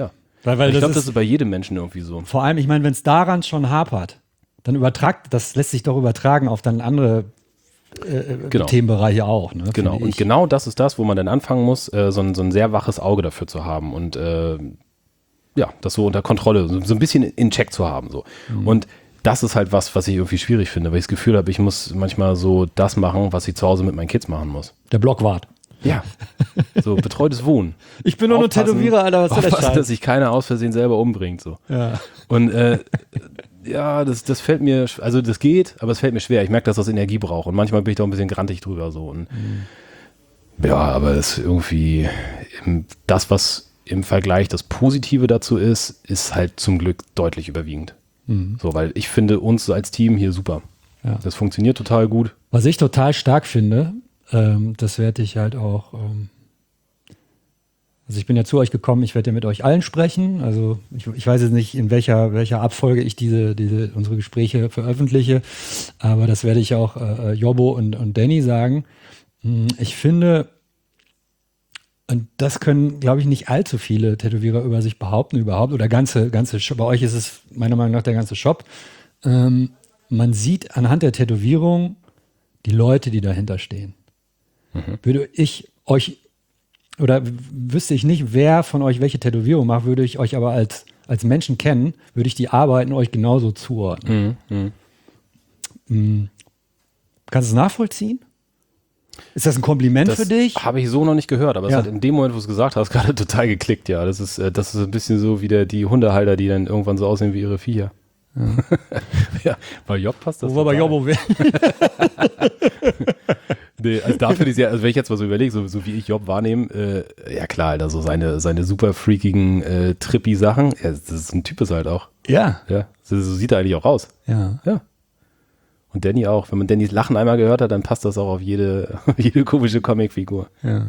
Weil, weil ich das glaube, ist, das ist bei jedem Menschen irgendwie so. vor allem, ich meine, wenn es daran schon hapert, dann übertragt, das lässt sich doch übertragen auf dann andere äh, Genau. Themenbereiche auch. Ne, Genau, finde und ich. genau das ist das, wo man dann anfangen muss, äh, so, ein, so ein sehr waches Auge dafür zu haben und äh, ja, das so unter Kontrolle, so, so ein bisschen in Check zu haben. So. Mhm. Und das ist halt was, was ich irgendwie schwierig finde, weil ich das Gefühl habe, ich muss manchmal so das machen, was ich zu Hause mit meinen Kids machen muss. Der Blockwart. Ja, so betreutes Wohnen. Ich bin nur ein Aufpassen, Tätowierer, Alter, was soll der aufpassen, Scheiß? dass sich keiner aus Versehen selber umbringt. So. Ja. Und äh, ja, das, das fällt mir, also das geht, aber es fällt mir schwer. Ich merke, dass das Energie braucht und manchmal bin ich da ein bisschen grantig drüber. So. Und, mhm. Ja, aber es ist irgendwie, das, was im Vergleich das Positive dazu ist, ist halt zum Glück deutlich überwiegend. Mhm. So, weil ich finde uns als Team hier super. Ja. Das funktioniert total gut. Was ich total stark finde, ähm, das werde ich halt auch, ähm, also ich bin ja zu euch gekommen, ich werde ja mit euch allen sprechen, also ich, ich weiß jetzt nicht, in welcher, welcher Abfolge ich diese, diese, unsere Gespräche veröffentliche, aber das werde ich auch äh, Jobbo und, und Danny sagen. Ich finde, und das können, glaube ich, nicht allzu viele Tätowierer über sich behaupten überhaupt, oder ganze, ganze Shop, bei euch ist es meiner Meinung nach der ganze Shop. Ähm, man sieht anhand der Tätowierung die Leute, die dahinter stehen. Mhm. Würde ich euch, oder w- wüsste ich nicht, wer von euch welche Tätowierung macht, würde ich euch aber als, als Menschen kennen, würde ich die Arbeiten euch genauso zuordnen. Mhm. Mhm. Kannst du es nachvollziehen? Ist das ein Kompliment Das für dich? habe ich so noch nicht gehört, aber Ja. es hat in dem Moment, wo du es gesagt hast, gerade total geklickt, ja. Das ist, äh, das ist ein bisschen so wie der, die Hundehalter, die dann irgendwann so aussehen wie ihre Viecher. Ja, ja, bei Job passt das. Wo wir bei total. Jobbo wären. Nee, also da finde ich ja, also wenn ich jetzt mal so überlege, so, so wie ich Job wahrnehme, äh, ja klar, Alter, so seine, seine super freakigen äh, Trippy-Sachen, ja, das ist ein Typ ist halt auch. Ja. Ja, so, so sieht er eigentlich auch aus. Ja. Ja. Und Danny auch. Wenn man Dannys Lachen einmal gehört hat, dann passt das auch auf jede, jede komische Comicfigur. Ja.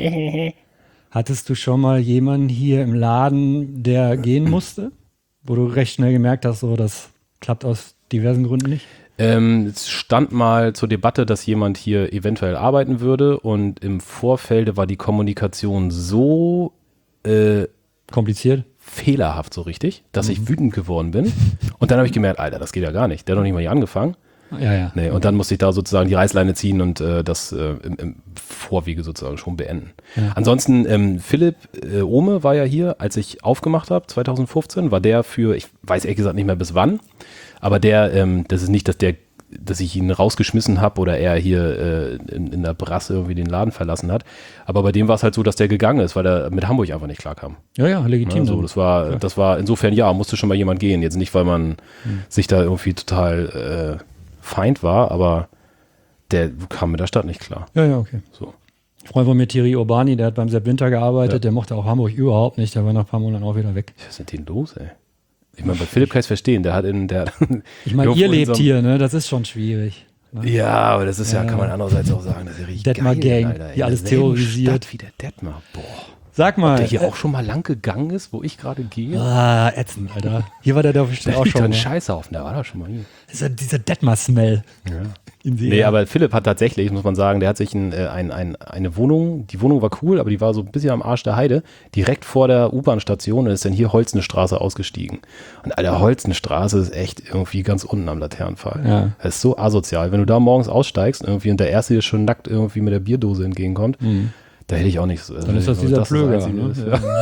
Hattest du schon mal jemanden hier im Laden, der gehen musste? Wo du recht schnell gemerkt hast, so, das klappt aus diversen Gründen nicht? Ähm, es stand mal zur Debatte, dass jemand hier eventuell arbeiten würde und im Vorfeld war die Kommunikation so äh, Kompliziert? fehlerhaft so richtig, dass ich wütend geworden bin. Und dann habe ich gemerkt, Alter, das geht ja gar nicht. Der hat noch nicht mal hier angefangen. Ja, ja. Nee, und dann musste ich da sozusagen die Reißleine ziehen und äh, das äh, im, im Vorwege sozusagen schon beenden. Ja. Ansonsten, ähm, Philipp äh, Ohme war ja hier, als ich aufgemacht habe, zwanzig fünfzehn, war der für, ich weiß ehrlich gesagt nicht mehr bis wann, aber der, ähm, das ist nicht, dass der, dass ich ihn rausgeschmissen habe oder er hier äh, in, in der Brasse irgendwie den Laden verlassen hat. Aber bei dem war es halt so, dass der gegangen ist, weil er mit Hamburg einfach nicht klarkam. Ja, ja, legitim. Ne, so, das war, Ja. das war insofern, ja, musste schon mal jemand gehen. Jetzt nicht, weil man hm. sich da irgendwie total äh, Feind war, aber der kam mit der Stadt nicht klar. Ja, ja, okay. So. Ein Freund von mir, Thierry Urbani, der hat beim Sepp Winter gearbeitet, Ja. der mochte auch Hamburg überhaupt nicht, der war nach ein paar Monaten auch wieder weg. Was ist denn denn los, ey? Ich meine, bei Philipp kann ich es verstehen, der hat in der... Ich meine, irgendwo ihr in lebt so einem- hier, ne? Das ist schon schwierig. Ne? Ja, aber das ist ja, Ja. kann man andererseits auch sagen, das ist ja richtig Detmar geil, Gang, Alter. die In alles derselben terrorisiert. Stadt wie der Detmar, boah. Sag mal. Der hier äh, auch schon mal lang gegangen ist, wo ich gerade gehe. Ah, ätzend, Alter. Hier war der doch bestimmt Der auch liegt schon da ein mal. Scheißhaufen, der war da schon mal hier. Dieser, dieser Detmar-Smell. Ja. in See. Nee, aber Philipp hat tatsächlich, muss man sagen, der hat sich ein, äh, ein, ein, eine Wohnung, die Wohnung war cool, aber die war so ein bisschen am Arsch der Heide, direkt vor der U-Bahn-Station und ist dann hier Holzenstraße ausgestiegen. Und Alter, Holzenstraße ist echt irgendwie ganz unten am Laternenpfahl. Ja. Das ist so asozial. Wenn du da morgens aussteigst irgendwie und der Erste dir schon nackt irgendwie mit der Bierdose entgegenkommt, Mhm. da hätte ich auch nichts. Also Dann ist das dieser Flöger. Einzige Ne? ist,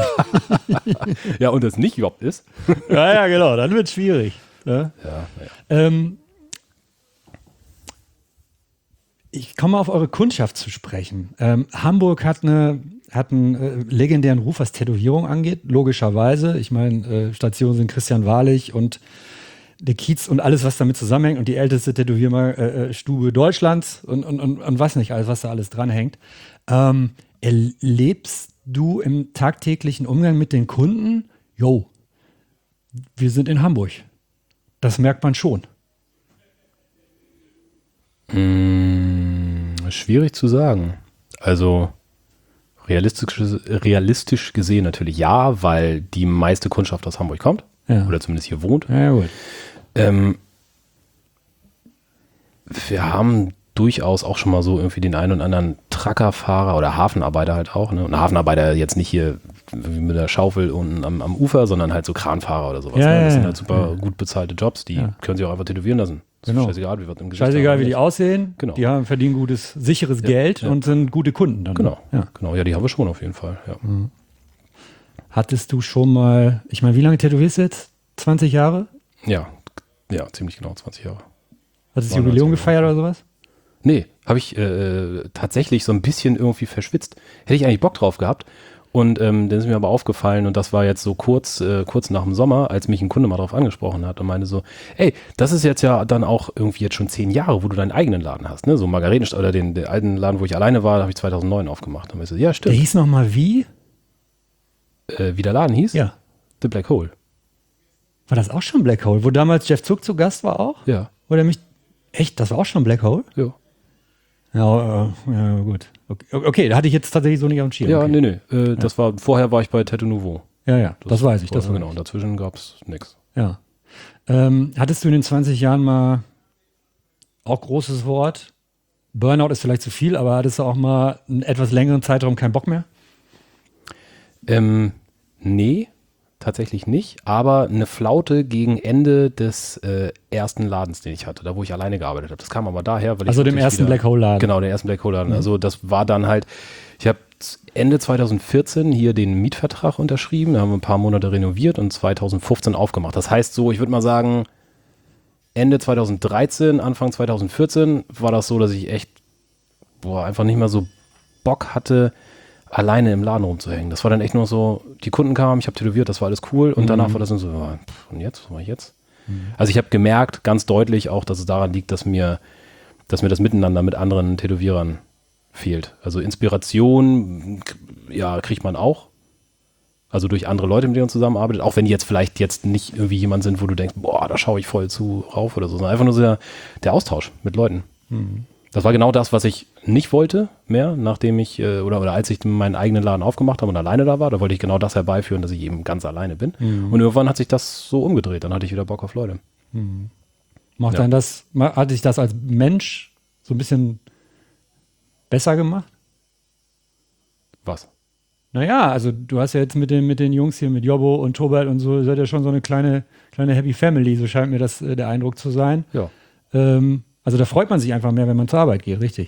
ja. Ja, und das nicht Job ist. Ja, ja, genau. Dann wird es schwierig. Ne? Ja, naja. Ähm, ich komme auf eure Kundschaft zu sprechen. Ähm, Hamburg hat, eine, hat einen äh, legendären Ruf, was Tätowierung angeht, logischerweise. Ich meine, äh, Stationen sind Christian Wahrlich und der Kiez und alles, was damit zusammenhängt und die älteste Tätowierstube Deutschlands und, und, und, und was nicht, alles, was da alles dranhängt. Ähm, erlebst du im tagtäglichen Umgang mit den Kunden, jo, wir sind in Hamburg. Das merkt man schon. Hm, schwierig zu sagen. Also realistisch, realistisch gesehen natürlich ja, weil die meiste Kundschaft aus Hamburg kommt. Ja. Oder zumindest hier wohnt. Ja, gut. Ähm, wir haben durchaus auch schon mal so irgendwie den einen oder anderen Truckerfahrer oder Hafenarbeiter halt auch. Ne? Und Hafenarbeiter jetzt nicht hier wie mit der Schaufel unten am, am Ufer, sondern halt so Kranfahrer oder sowas. Ja, ne? Das ja, sind ja. halt super Ja. gut bezahlte Jobs, die Ja. können sich auch einfach tätowieren lassen. Ist Genau. scheißegal, wie was im Gesicht Scheißegal, haben. wie die aussehen. Genau. Die haben, verdienen gutes, sicheres Ja, Geld ja. und sind gute Kunden dann. Genau, Ja. genau. Ja, die haben wir schon auf jeden Fall. Ja. Hattest du schon mal, ich meine, wie lange tätowierst du jetzt? zwanzig Jahre? Ja, ja, ziemlich genau, zwanzig Jahre. Hast du das neunundneunzig Jubiläum gefeiert oder sowas? Nee, habe ich äh, tatsächlich so ein bisschen irgendwie verschwitzt. Hätte ich eigentlich Bock drauf gehabt. Und ähm, dann ist mir aber aufgefallen, und das war jetzt so kurz, äh, kurz nach dem Sommer, als mich ein Kunde mal drauf angesprochen hat und meinte so, ey, das ist jetzt ja dann auch irgendwie jetzt schon zehn Jahre, wo du deinen eigenen Laden hast, ne? So Margaretenstadt oder den, den alten Laden, wo ich alleine war, habe ich zweitausendneun aufgemacht. Und ich so, ja, Der stimmt. hieß nochmal wie? Äh, wie der Laden hieß? Ja. The Black Hole. War das auch schon Black Hole? Wo damals Jeff Zuck zu Gast war auch? Ja. Oder mich. Echt? Das war auch schon Black Hole? Ja, Ja, äh, ja gut. Okay, okay, da hatte ich jetzt tatsächlich so nicht am Schirm. ja okay. nee, nee. Äh, das war, vorher war ich bei Tattoo Nouveau. Ja, ja, das, weiß ich. Das vorher, weiß genau. Und dazwischen gab es nichts. ich. Ja. Ähm, hattest du in den zwanzig Jahren mal, auch großes Wort, Burnout ist vielleicht zu viel, aber hattest du auch mal einen etwas längeren Zeitraum keinen Bock mehr? Ähm, nee, tatsächlich nicht, aber eine Flaute gegen Ende des äh, ersten Ladens, den ich hatte, da wo ich alleine gearbeitet habe. Das kam aber daher, weil ich Also dem wirklich ersten wieder, Black Hole Laden. Genau, der ersten Black Hole Laden. Also das war dann halt, ich habe Ende zweitausendvierzehn hier den Mietvertrag unterschrieben, da haben wir ein paar Monate renoviert und zweitausendfünfzehn aufgemacht. Das heißt so, ich würde mal sagen, Ende zweitausenddreizehn, Anfang zweitausendvierzehn war das so, dass ich echt boah, einfach nicht mehr so Bock hatte, alleine im Laden rumzuhängen. Das war dann echt nur so, die Kunden kamen, ich habe tätowiert, das war alles cool und danach war das dann so, ja, pff, und jetzt, was mache ich jetzt? Also ich habe gemerkt, ganz deutlich auch, dass es daran liegt, dass mir, dass mir das Miteinander mit anderen Tätowierern fehlt. Also Inspiration, ja, kriegt man auch. Also durch andere Leute, mit denen man zusammenarbeitet, auch wenn die jetzt vielleicht jetzt nicht irgendwie jemand sind, wo du denkst, boah, da schaue ich voll zu rauf oder so, sondern einfach nur so der, der Austausch mit Leuten. Das war genau das, was ich nicht wollte mehr, nachdem ich, äh, oder, oder als ich meinen eigenen Laden aufgemacht habe und alleine da war, da wollte ich genau das herbeiführen, dass ich eben ganz alleine bin. Und irgendwann hat sich das so umgedreht, dann hatte ich wieder Bock auf Leute. Macht Ja. dann das, ma- hat dich das als Mensch so ein bisschen besser gemacht? Was? Naja, also du hast ja jetzt mit den, mit den Jungs hier, mit Jobbo und Tobert und so, seid ja schon so eine kleine, kleine Happy Family, so scheint mir das äh, der Eindruck zu sein. Ja. Ähm, also da freut man sich einfach mehr, wenn man zur Arbeit geht, richtig?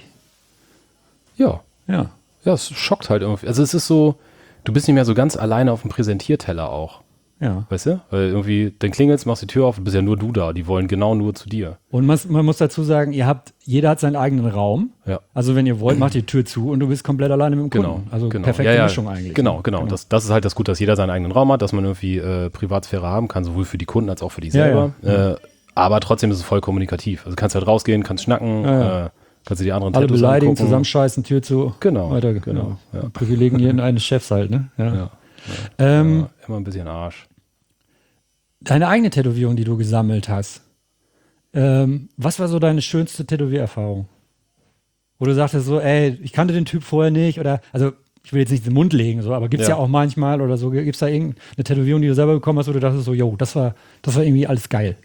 Ja. Ja. Ja, es schockt halt irgendwie. Also es ist so, du bist nicht mehr so ganz alleine auf dem Präsentierteller auch. Ja. Weißt du? Weil irgendwie, dann klingelst, machst die Tür auf, du bist ja nur du da. Die wollen genau nur zu dir. Und man, man muss dazu sagen, ihr habt, jeder hat seinen eigenen Raum. Ja. Also wenn ihr wollt, macht die Tür zu und du bist komplett alleine mit dem Kunden. Genau. Also genau. perfekte Ja, ja, Mischung eigentlich. Genau, ne? genau. Das, das ist halt das Gute, dass jeder seinen eigenen Raum hat, dass man irgendwie äh, Privatsphäre haben kann, sowohl für die Kunden als auch für dich Ja, selber. ja. Äh, aber trotzdem ist es voll kommunikativ. Also kannst halt rausgehen, kannst schnacken, Ja, ja. Äh, kannst du die anderen Alle Tattoos beleidigen, angucken. zusammenscheißen, Tür zu. Genau, Weiter, genau, genau. ja. Privilegien eines Chefs halt, ne? Ja. Ja. Ähm, Ja, immer ein bisschen Arsch. Deine eigene Tätowierung, die du gesammelt hast. Ähm, was war so deine schönste Tätowiererfahrung? Wo du sagtest so, ey, ich kannte den Typ vorher nicht oder, also ich will jetzt nicht in den Mund legen, so, aber gibt es ja. Ja. auch manchmal oder so, gibt es da irgendeine Tätowierung, die du selber bekommen hast, wo du dachtest so, yo, das war, das war irgendwie alles geil.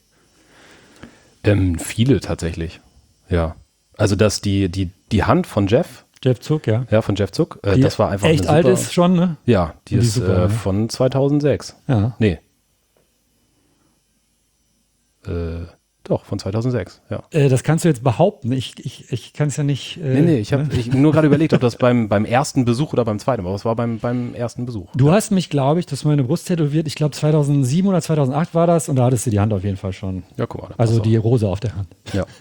Ähm, viele tatsächlich. Ja. Also dass die, die, die Hand von Jeff, Jeff Zuck, ja. ja, von Jeff Zuck, äh, Die das war einfach echt eine alt super, ist schon, ne? Ja, die, Die ist ist super, äh, ne? von zweitausendsechs. Ja. Nee. Äh, doch, von zweitausendsechs, ja. Äh, das kannst du jetzt behaupten. Ich, ich, ich kann es ja nicht. Äh, Nee, nee, ich habe ne? ich nur gerade überlegt, ob das beim, beim ersten Besuch oder beim zweiten war. Aber es war beim, beim ersten Besuch. Du hast mich, glaube ich, das ist meine Brust tätowiert. Ich glaube zweitausendsieben oder zweitausendacht war das und da hattest du die Hand auf jeden Fall schon. Ja, guck mal. da Also passt die Rose auf der Hand. auch. Ja.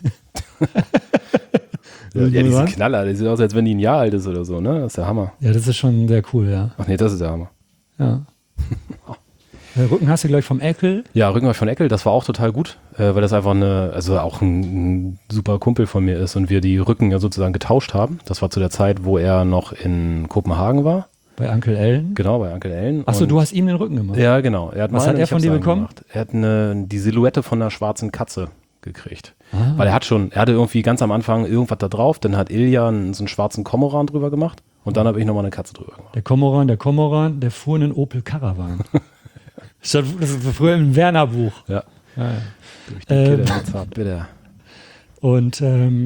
ja, ja, die sind Knaller. Die sieht aus, als wenn die ein Jahr alt ist oder so, ne? Das ist der Hammer. Ja, das ist schon sehr cool, ja. Ach nee, das ist der Hammer. Ja. Der Rücken hast du gleich vom Eckel. Ja, Rückenmark von Eckel, das war auch total gut, äh, weil das einfach eine, also auch ein, ein super Kumpel von mir ist und wir die Rücken ja sozusagen getauscht haben. Das war zu der Zeit, wo er noch in Kopenhagen war. Bei Uncle Ellen. Genau, bei Onkel Ellen. Achso, Und- du hast ihm den Rücken gemacht. Ja, genau. Er hat Was meine, hat er ich von hab dir seinen bekommen? gemacht. Er hat eine, die Silhouette von einer schwarzen Katze gekriegt. Ah. Weil er hat schon, er hatte irgendwie ganz am Anfang irgendwas da drauf, dann hat Ilja einen, so einen schwarzen Komoran drüber gemacht und dann habe ich nochmal eine Katze drüber gemacht. Der Komoran, der Komoran, der fuhr einen Opel Caravan. Das ist früher im Werner-Buch. Ja. Ja, ja. Durch die Ähm. Kette mit Zart, bitte. Und ähm,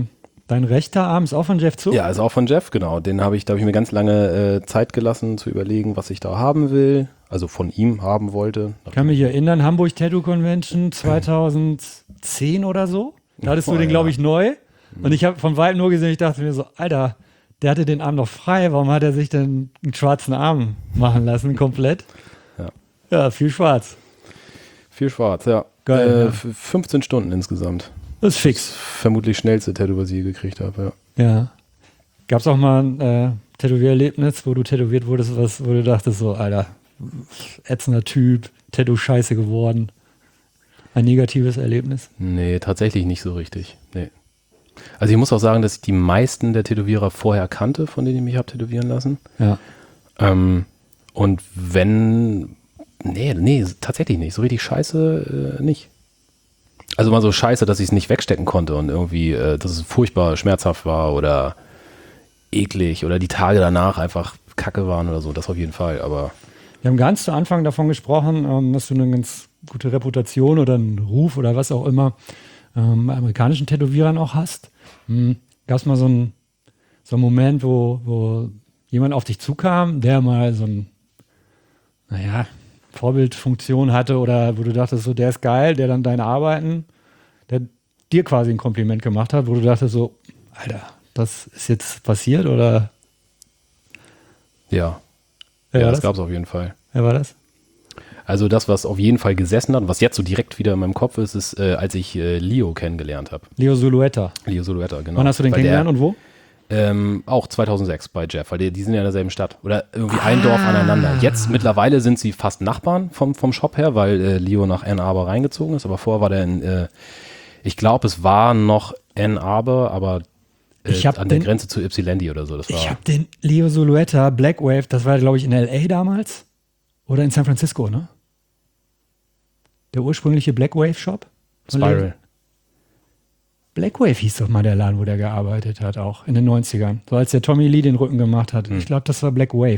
dein rechter Arm ist auch von Jeff Zuck? Ja, ist auch von Jeff, genau. Den habe ich, da habe ich mir ganz lange äh, Zeit gelassen zu überlegen, was ich da haben will. Also von ihm haben wollte. Ich kann mich erinnern, Hamburg Tattoo Convention zweitausendzehn oder so. Da hattest du Oh, den, ja. glaube ich, neu. Und ich habe von weitem nur gesehen, ich dachte mir so, Alter, der hatte den Arm noch frei. Warum hat er sich denn einen schwarzen Arm machen lassen, komplett? Ja. Ja, viel schwarz. Viel schwarz, ja. Geil, Äh, ja. f- fünfzehn Stunden insgesamt. Das ist fix. Vermutlich schnellste Tattoo, was ich je gekriegt habe, ja. Ja. Gab es auch mal ein äh, Tätowiererlebnis, wo du tätowiert wurdest, was, wo du dachtest so, Alter, ätzender Typ, Tattoo scheiße geworden. Ein negatives Erlebnis? Nee, tatsächlich nicht so richtig. Nee. Also ich muss auch sagen, dass ich die meisten der Tätowierer vorher kannte, von denen ich mich habe tätowieren lassen. Ja. Ähm, und wenn, nee, nee, tatsächlich nicht. So richtig scheiße äh, nicht. Also mal so scheiße, dass ich es nicht wegstecken konnte und irgendwie, äh, dass es furchtbar schmerzhaft war oder eklig oder die Tage danach einfach kacke waren oder so. Das auf jeden Fall, aber Wir haben ganz zu Anfang davon gesprochen, ähm, dass du eine ganz gute Reputation oder einen Ruf oder was auch immer ähm, bei amerikanischen Tätowierern auch hast. Hm. Gab es mal so einen, so einen Moment, wo, wo jemand auf dich zukam, der mal so ein, naja, Vorbildfunktion hatte oder wo du dachtest, so der ist geil, der dann deine Arbeiten, der dir quasi ein Kompliment gemacht hat, wo du dachtest so, Alter, das ist jetzt passiert oder ja. wer Ja, war das das? gab es auf jeden Fall. Wer war das? Also das, was auf jeden Fall gesessen hat, was jetzt so direkt wieder in meinem Kopf ist, ist, äh, als ich äh, Leo kennengelernt habe. Leo Sulueta. Leo Solueta, genau. Wann hast du den Weil kennengelernt der, und wo? Ähm, auch zweitausendsechs bei Jeff, weil die, die sind ja in derselben Stadt. Oder irgendwie ein Dorf aneinander. Jetzt mittlerweile sind sie fast Nachbarn vom, vom Shop her, weil äh, Leo nach Ann Arbor reingezogen ist. Aber vorher war der in, äh, ich glaube, es war noch Ann Arbor, aber äh, Ich hab an der den- Grenze zu Ypsilanti oder so. Das war, Ich habe den Leo Sulueta Black Wave, das war glaube ich in L A damals oder in San Francisco, ne? Der ursprüngliche Black Wave Shop? Von Leo- Spiral. Black Wave hieß doch mal der Laden, wo der gearbeitet hat, auch in den neunzigern. So als der Tommy Lee den Rücken gemacht hat. Hm. Ich glaube, das war Black Wave.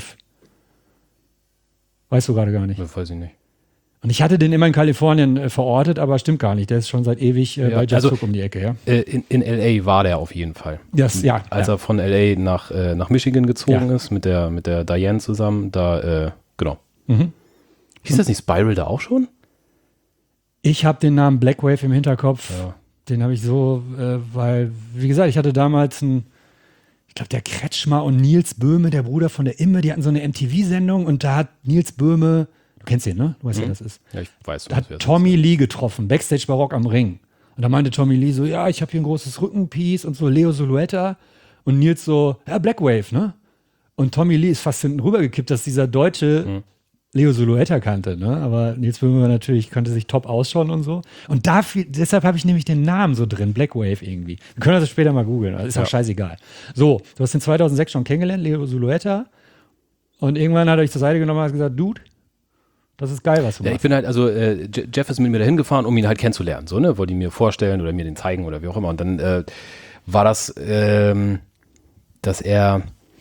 Weißt du gerade gar nicht. Das weiß ich nicht. Und ich hatte den immer in Kalifornien äh, verortet, aber stimmt gar nicht. Der ist schon seit ewig äh, Ja, bei Jeff also- Zuck um die Ecke, ja? Äh, in, in L A war der auf jeden Fall. Das, ja, Als ja. er von L A nach, äh, nach Michigan gezogen Ja. ist, mit der, mit der Diane zusammen, da, äh, genau. Mhm. Hieß das nicht Spiral da auch schon? Ich habe den Namen Black Wave im Hinterkopf. Ja. Den habe ich so, äh, weil, wie gesagt, ich hatte damals einen, ich glaube, der Kretschmer und Nils Böhme, der Bruder von der Imme, die hatten so eine M T V-Sendung und da hat Nils Böhme, du kennst ihn, ne? Du weißt, wer das ist. Ja, ich weiß. Da hat Tommy Lee getroffen, Backstage Barock am Ring. Und da meinte Tommy Lee so, ja, ich habe hier ein großes Rückenpiece und so Leo Sulueta. Und Nils so, ja, Black Wave, ne? Und Tommy Lee ist fast hinten rübergekippt, dass dieser Deutsche Mhm. Leo Sulueta kannte, ne? Aber Nils Böhme natürlich konnte sich top ausschauen und so. Und dafür, deshalb habe ich nämlich den Namen so drin, Black Wave irgendwie. Wir können das später mal googeln, also ist Ja. auch scheißegal. So, du hast den zweitausendsechs schon kennengelernt, Leo Sulueta. Und irgendwann hat er dich zur Seite genommen und hat gesagt, Dude, das ist geil, was du Ja, ich machst. bin halt, also äh, Je- Jeff ist mit mir dahin gefahren, um ihn halt kennenzulernen. So, ne? Wollte ihn mir vorstellen oder mir den zeigen oder wie auch immer. Und dann äh, war das, ähm, dass er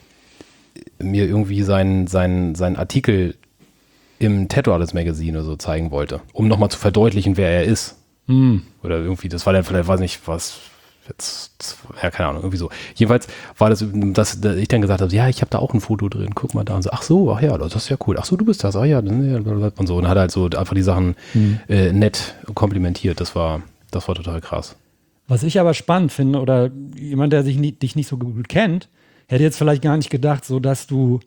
mir irgendwie seinen sein, sein Artikel im Tattoo Artist Magazine oder so zeigen wollte, um nochmal zu verdeutlichen, wer er ist. Hm. Oder irgendwie, das war dann vielleicht, weiß nicht, was jetzt, ja, keine Ahnung, irgendwie so. Jedenfalls war das, dass ich dann gesagt habe, ja, ich habe da auch ein Foto drin, guck mal da. Und so, ach so, ach ja, das ist ja cool. Ach so, du bist das, ach ja, dann, ja, und so. Und hat halt so einfach die Sachen Hm. äh, nett komplimentiert. Das war, das war total krass. Was ich aber spannend finde, oder jemand, der sich nie, dich nicht so gut kennt, hätte jetzt vielleicht gar nicht gedacht, so dass du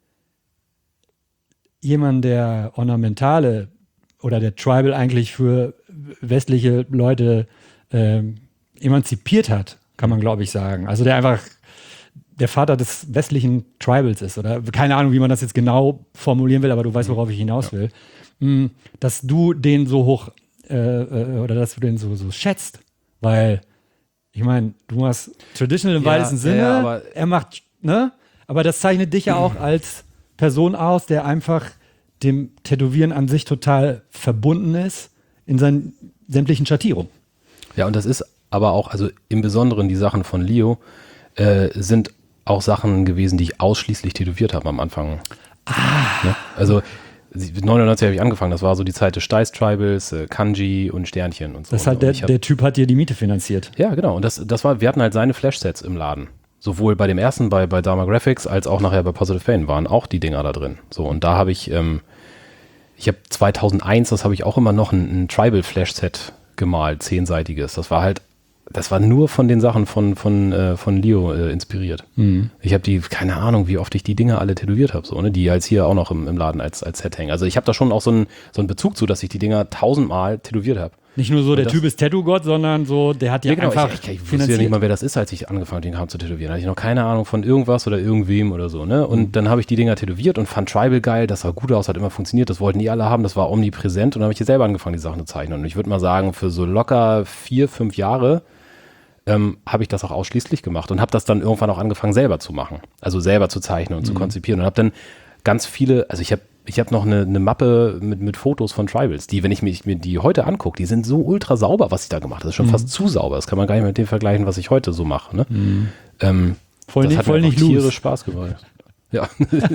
jemanden, der Ornamentale oder der Tribal eigentlich für westliche Leute ähm, emanzipiert hat, kann man glaube ich sagen. Also der einfach der Vater des westlichen Tribals ist oder keine Ahnung, wie man das jetzt genau formulieren will, aber du weißt, worauf ich hinaus will. Mm, Dass du den so hoch äh, äh, oder dass du den so, so schätzt, weil ich meine, du machst Traditional im Ja, weitesten ja, Sinne, ja, aber- er macht, ne? Aber das zeichnet dich ja auch als Person aus, der einfach dem Tätowieren an sich total verbunden ist in seinen sämtlichen Schattierungen. Ja, und das ist aber auch, also im Besonderen die Sachen von Leo äh, sind auch Sachen gewesen, die ich ausschließlich tätowiert habe am Anfang. Ah. Ne? Also neunundneunzig habe ich angefangen, das war so die Zeit des Steiß-Tribals, äh, Kanji und Sternchen und so. Das ist halt der, hab, der Typ hat dir die Miete finanziert. Ja, genau. Und das, das war, wir hatten halt seine Flash-Sets im Laden. Sowohl bei dem ersten, bei, bei Dharma Graphics, als auch nachher bei Positive Pain waren auch die Dinger da drin. So, und da habe ich, ähm, ich habe zweitausendeins, das habe ich auch immer noch ein, ein Tribal-Flash-Set gemalt, zehnseitiges. Das war halt, das war nur von den Sachen von, von, äh, von Leo äh, inspiriert. Mhm. Ich habe die, keine Ahnung, wie oft ich die Dinger alle tätowiert habe, so, ne? Die jetzt hier auch noch im, im Laden als, als Set hängen. Also ich habe da schon auch so einen, so einen Bezug zu, dass ich die Dinger tausendmal tätowiert habe. Nicht nur so, und der Typ ist Tattoo-Gott, sondern so, der hat ja, ja genau, einfach ich, ich, ich wusste ja nicht mal, wer das ist, als ich angefangen habe zu tätowieren. Da hatte ich noch keine Ahnung von irgendwas oder irgendwem oder so, ne? Und mhm. dann habe ich die Dinger tätowiert und fand Tribal geil, das sah gut aus, hat immer funktioniert, das wollten die alle haben, das war omnipräsent und dann habe ich hier selber angefangen, die Sachen zu zeichnen. Und ich würde mal sagen, für so locker vier, fünf Jahre ähm, habe ich das auch ausschließlich gemacht und habe das dann irgendwann auch angefangen, selber zu machen. Also selber zu zeichnen und mhm. zu konzipieren und habe dann ganz viele, also ich habe Ich habe noch eine, eine Mappe mit, mit Fotos von Tribals, die, wenn ich mich, mir die heute angucke, die sind so ultra sauber, was ich da gemacht habe. Das ist schon mhm. fast zu sauber. Das kann man gar nicht mit dem vergleichen, was ich heute so mache. Ne? Mhm. Ähm, voll das nicht, hat voll mir nicht tierisch loose. Spaß gemacht. Ja,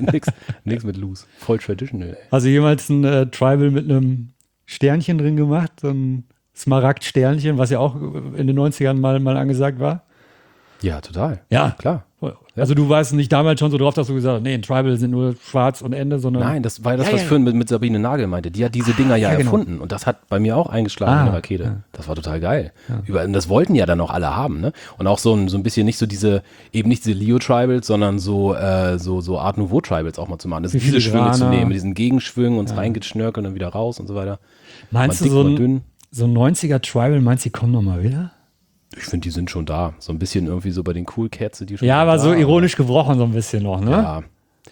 nix mit loose. Voll traditional. Ey. Hast du jemals ein äh, Tribal mit einem Sternchen drin gemacht? So ein Smaragd-Sternchen, was ja auch in den neunzigern mal, mal angesagt war? Ja, total. Ja, klar. Also du warst nicht damals schon so drauf, dass du gesagt hast, nee, ein Tribal sind nur schwarz und Ende, sondern... Nein, das war das, ja, was ja, Fürn mit, mit Sabine Nagel meinte. Die hat diese Dinger ah, ja, ja genau. erfunden und das hat bei mir auch eingeschlagen ah, in der Rakete. Ja. Das war total geil. Ja. Über, und das wollten ja dann auch alle haben, ne? Und auch so ein, so ein bisschen nicht so diese, eben nicht diese Leo-Tribals, sondern so, äh, so, so Art Nouveau-Tribals auch mal zu machen. Das diese Schwünge zu nehmen, mit diesen Gegenschwüngen und ja. reingeschnörkeln und dann wieder raus und so weiter. Meinst du so ein, so ein neunziger-Tribal, meinst du, die kommen nochmal wieder? Ich finde, die sind schon da. So ein bisschen irgendwie so bei den Cool Cats sind die schon ja, aber da, so ironisch aber gebrochen so ein bisschen noch, ne? Ja.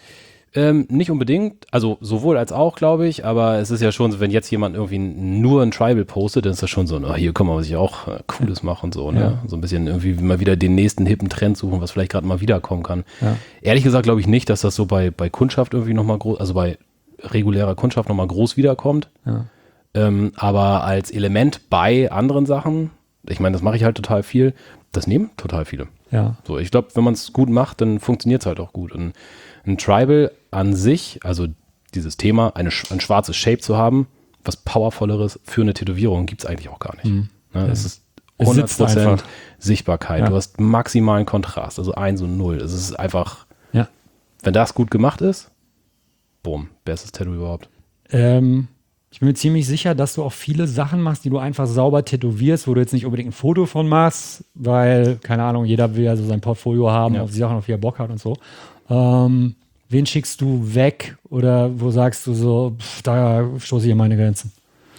Ähm, nicht unbedingt, also sowohl als auch, glaube ich, aber es ist ja schon so, wenn jetzt jemand irgendwie nur ein Tribal postet, dann ist das schon so, na, hier können wir was ich auch äh, Cooles machen und so, ne? Ja. So ein bisschen irgendwie mal wieder den nächsten hippen Trend suchen, was vielleicht gerade mal wiederkommen kann. Ja. Ehrlich gesagt glaube ich nicht, dass das so bei, bei Kundschaft irgendwie nochmal groß, also bei regulärer Kundschaft nochmal groß wiederkommt. Ja. Ähm, aber als Element bei anderen Sachen, ich meine, das mache ich halt total viel. Das nehmen total viele. Ja. So, ich glaube, wenn man es gut macht, dann funktioniert es halt auch gut. Und ein Tribal an sich, also dieses Thema, eine, ein schwarzes Shape zu haben, was Powervolleres für eine Tätowierung gibt es eigentlich auch gar nicht. Mhm. Ne, ja. Es ist hundert Prozent Sichtbarkeit. Ja. Du hast maximalen Kontrast, also eins und null. Es ist einfach, ja. wenn das gut gemacht ist, boom, bestes Tattoo überhaupt. Ähm. Ich bin mir ziemlich sicher, dass du auch viele Sachen machst, die du einfach sauber tätowierst, wo du jetzt nicht unbedingt ein Foto von machst, weil, keine Ahnung, jeder will ja so sein Portfolio haben, ja. auf die Sachen, auf die er Bock hat und so. Ähm, wen schickst du weg oder wo sagst du so, pff, da stoße ich an meine Grenzen?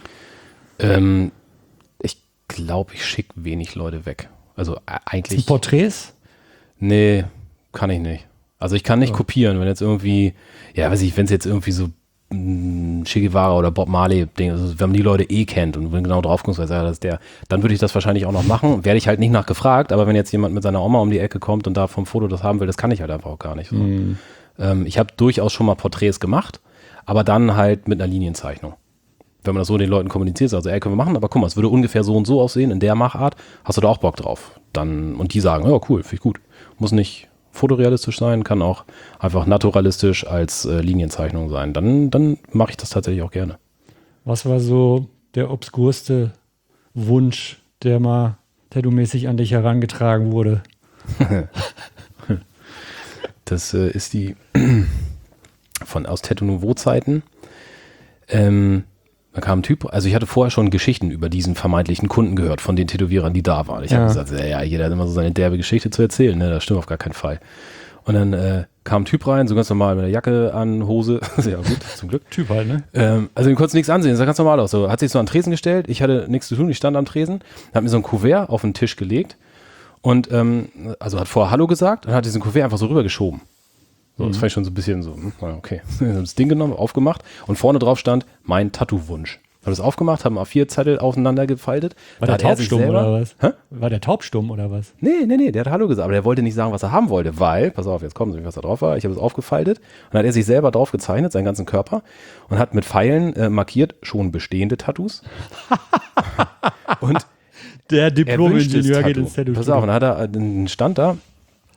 Ähm, ich glaube, ich schicke wenig Leute weg. Also äh, eigentlich. Porträts? Nee, kann ich nicht. Also ich kann nicht ja. kopieren, wenn jetzt irgendwie, ja, weiß ich, wenn es jetzt irgendwie so Che Guevara oder Bob Marley Ding, also wenn man die Leute eh kennt und wenn genau drauf kommt, weil das ist der, dann würde ich das wahrscheinlich auch noch machen. Werde ich halt nicht nachgefragt, aber wenn jetzt jemand mit seiner Oma um die Ecke kommt und da vom Foto das haben will, das kann ich halt einfach auch gar nicht. So. Mm. Ähm, ich habe durchaus schon mal Porträts gemacht, aber dann halt mit einer Linienzeichnung. Wenn man das so den Leuten kommuniziert, also ey, können wir machen, aber guck mal, es würde ungefähr so und so aussehen, in der Machart, hast du da auch Bock drauf? Dann, und die sagen, ja cool, finde ich gut. Muss nicht fotorealistisch sein, kann auch einfach naturalistisch als äh, Linienzeichnung sein. Dann, dann mache ich das tatsächlich auch gerne. Was war so der obskurste Wunsch, der mal tattoo-mäßig an dich herangetragen wurde? Das äh, ist die von aus Tattoo Nouveau-Zeiten. Ähm, da kam ein Typ, also ich hatte vorher schon Geschichten über diesen vermeintlichen Kunden gehört, von den Tätowierern, die da waren. Ich ja. habe gesagt, ja, jeder hat immer so seine derbe Geschichte zu erzählen, ne? Das stimmt auf gar keinen Fall. Und dann äh, kam ein Typ rein, so ganz normal mit der Jacke an, Hose, sehr gut, zum Glück. Typ halt, ne? Ähm, also den konntest du nichts ansehen, das sah ganz normal aus. So, hat sich so an den Tresen gestellt, ich hatte nichts zu tun, ich stand am Tresen, hat mir so ein Kuvert auf den Tisch gelegt und ähm, also hat vorher Hallo gesagt und hat diesen Kuvert einfach so rübergeschoben. So, das fand ich schon so ein bisschen so, okay. Wir haben das Ding genommen, aufgemacht und vorne drauf stand, mein Tattoo-Wunsch. Haben das aufgemacht, haben A vier Zettel aufeinander gefaltet. War da der taubstumm oder was? Hä? War der taubstumm oder was? Nee, nee, nee, der hat Hallo gesagt, aber der wollte nicht sagen, was er haben wollte, weil, pass auf, jetzt kommen Sie, was da drauf war. Ich habe es aufgefaltet und dann hat er sich selber drauf gezeichnet, seinen ganzen Körper und hat mit Pfeilen äh, markiert, schon bestehende Tattoos. Und der Diplom-Ingenieur geht ins Tattoo. Pass auf, und dann hat er einen Stand da.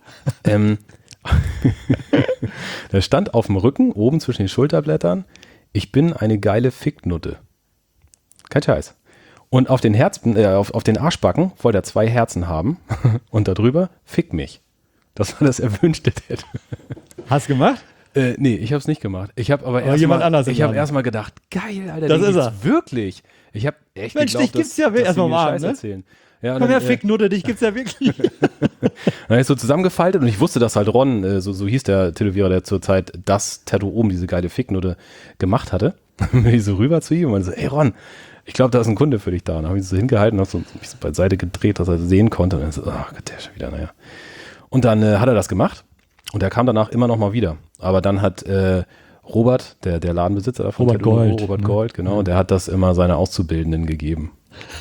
ähm, der stand auf dem Rücken, oben zwischen den Schulterblättern, ich bin eine geile Ficknutte. Kein Scheiß. Und auf den Herzen, äh, auf, auf den Arschbacken wollte er zwei Herzen haben und darüber fick mich. Das war das erwünschte Tattoo. Hast du gemacht? Äh, nee, ich habe es nicht gemacht. Ich habe aber, Aber erst jemand mal, anders im ich habe Laden. erstmal gedacht, geil, Alter, Das den ist gibt's wirklich. Ich habe echt Mensch, geglaubt, dich gibt's dass, ja dass erst sie mal mir am Scheiß Abend, ne? erzählen. Ja, Komm dann, her, Ficknutte, dich gibt's ja wirklich. Dann habe ich so zusammengefaltet und ich wusste, dass halt Ron, äh, so, so hieß der Tätowierer, der zur Zeit das Tattoo oben, diese geile Ficknutte, gemacht hatte. Dann bin ich so rüber zu ihm und meinte so, ey Ron, ich glaube, da ist ein Kunde für dich da. Und dann habe ich so hingehalten und habe so, mich so beiseite gedreht, dass er sehen konnte. Und dann so, oh Gott, der ist schon wieder, naja. Und dann äh, hat er das gemacht und er kam danach immer noch mal wieder. Aber dann hat äh, Robert, der, der Ladenbesitzer davon, Robert Tattoo, Gold, Robert ne? Gold, genau, ja. Der hat das immer seine Auszubildenden gegeben.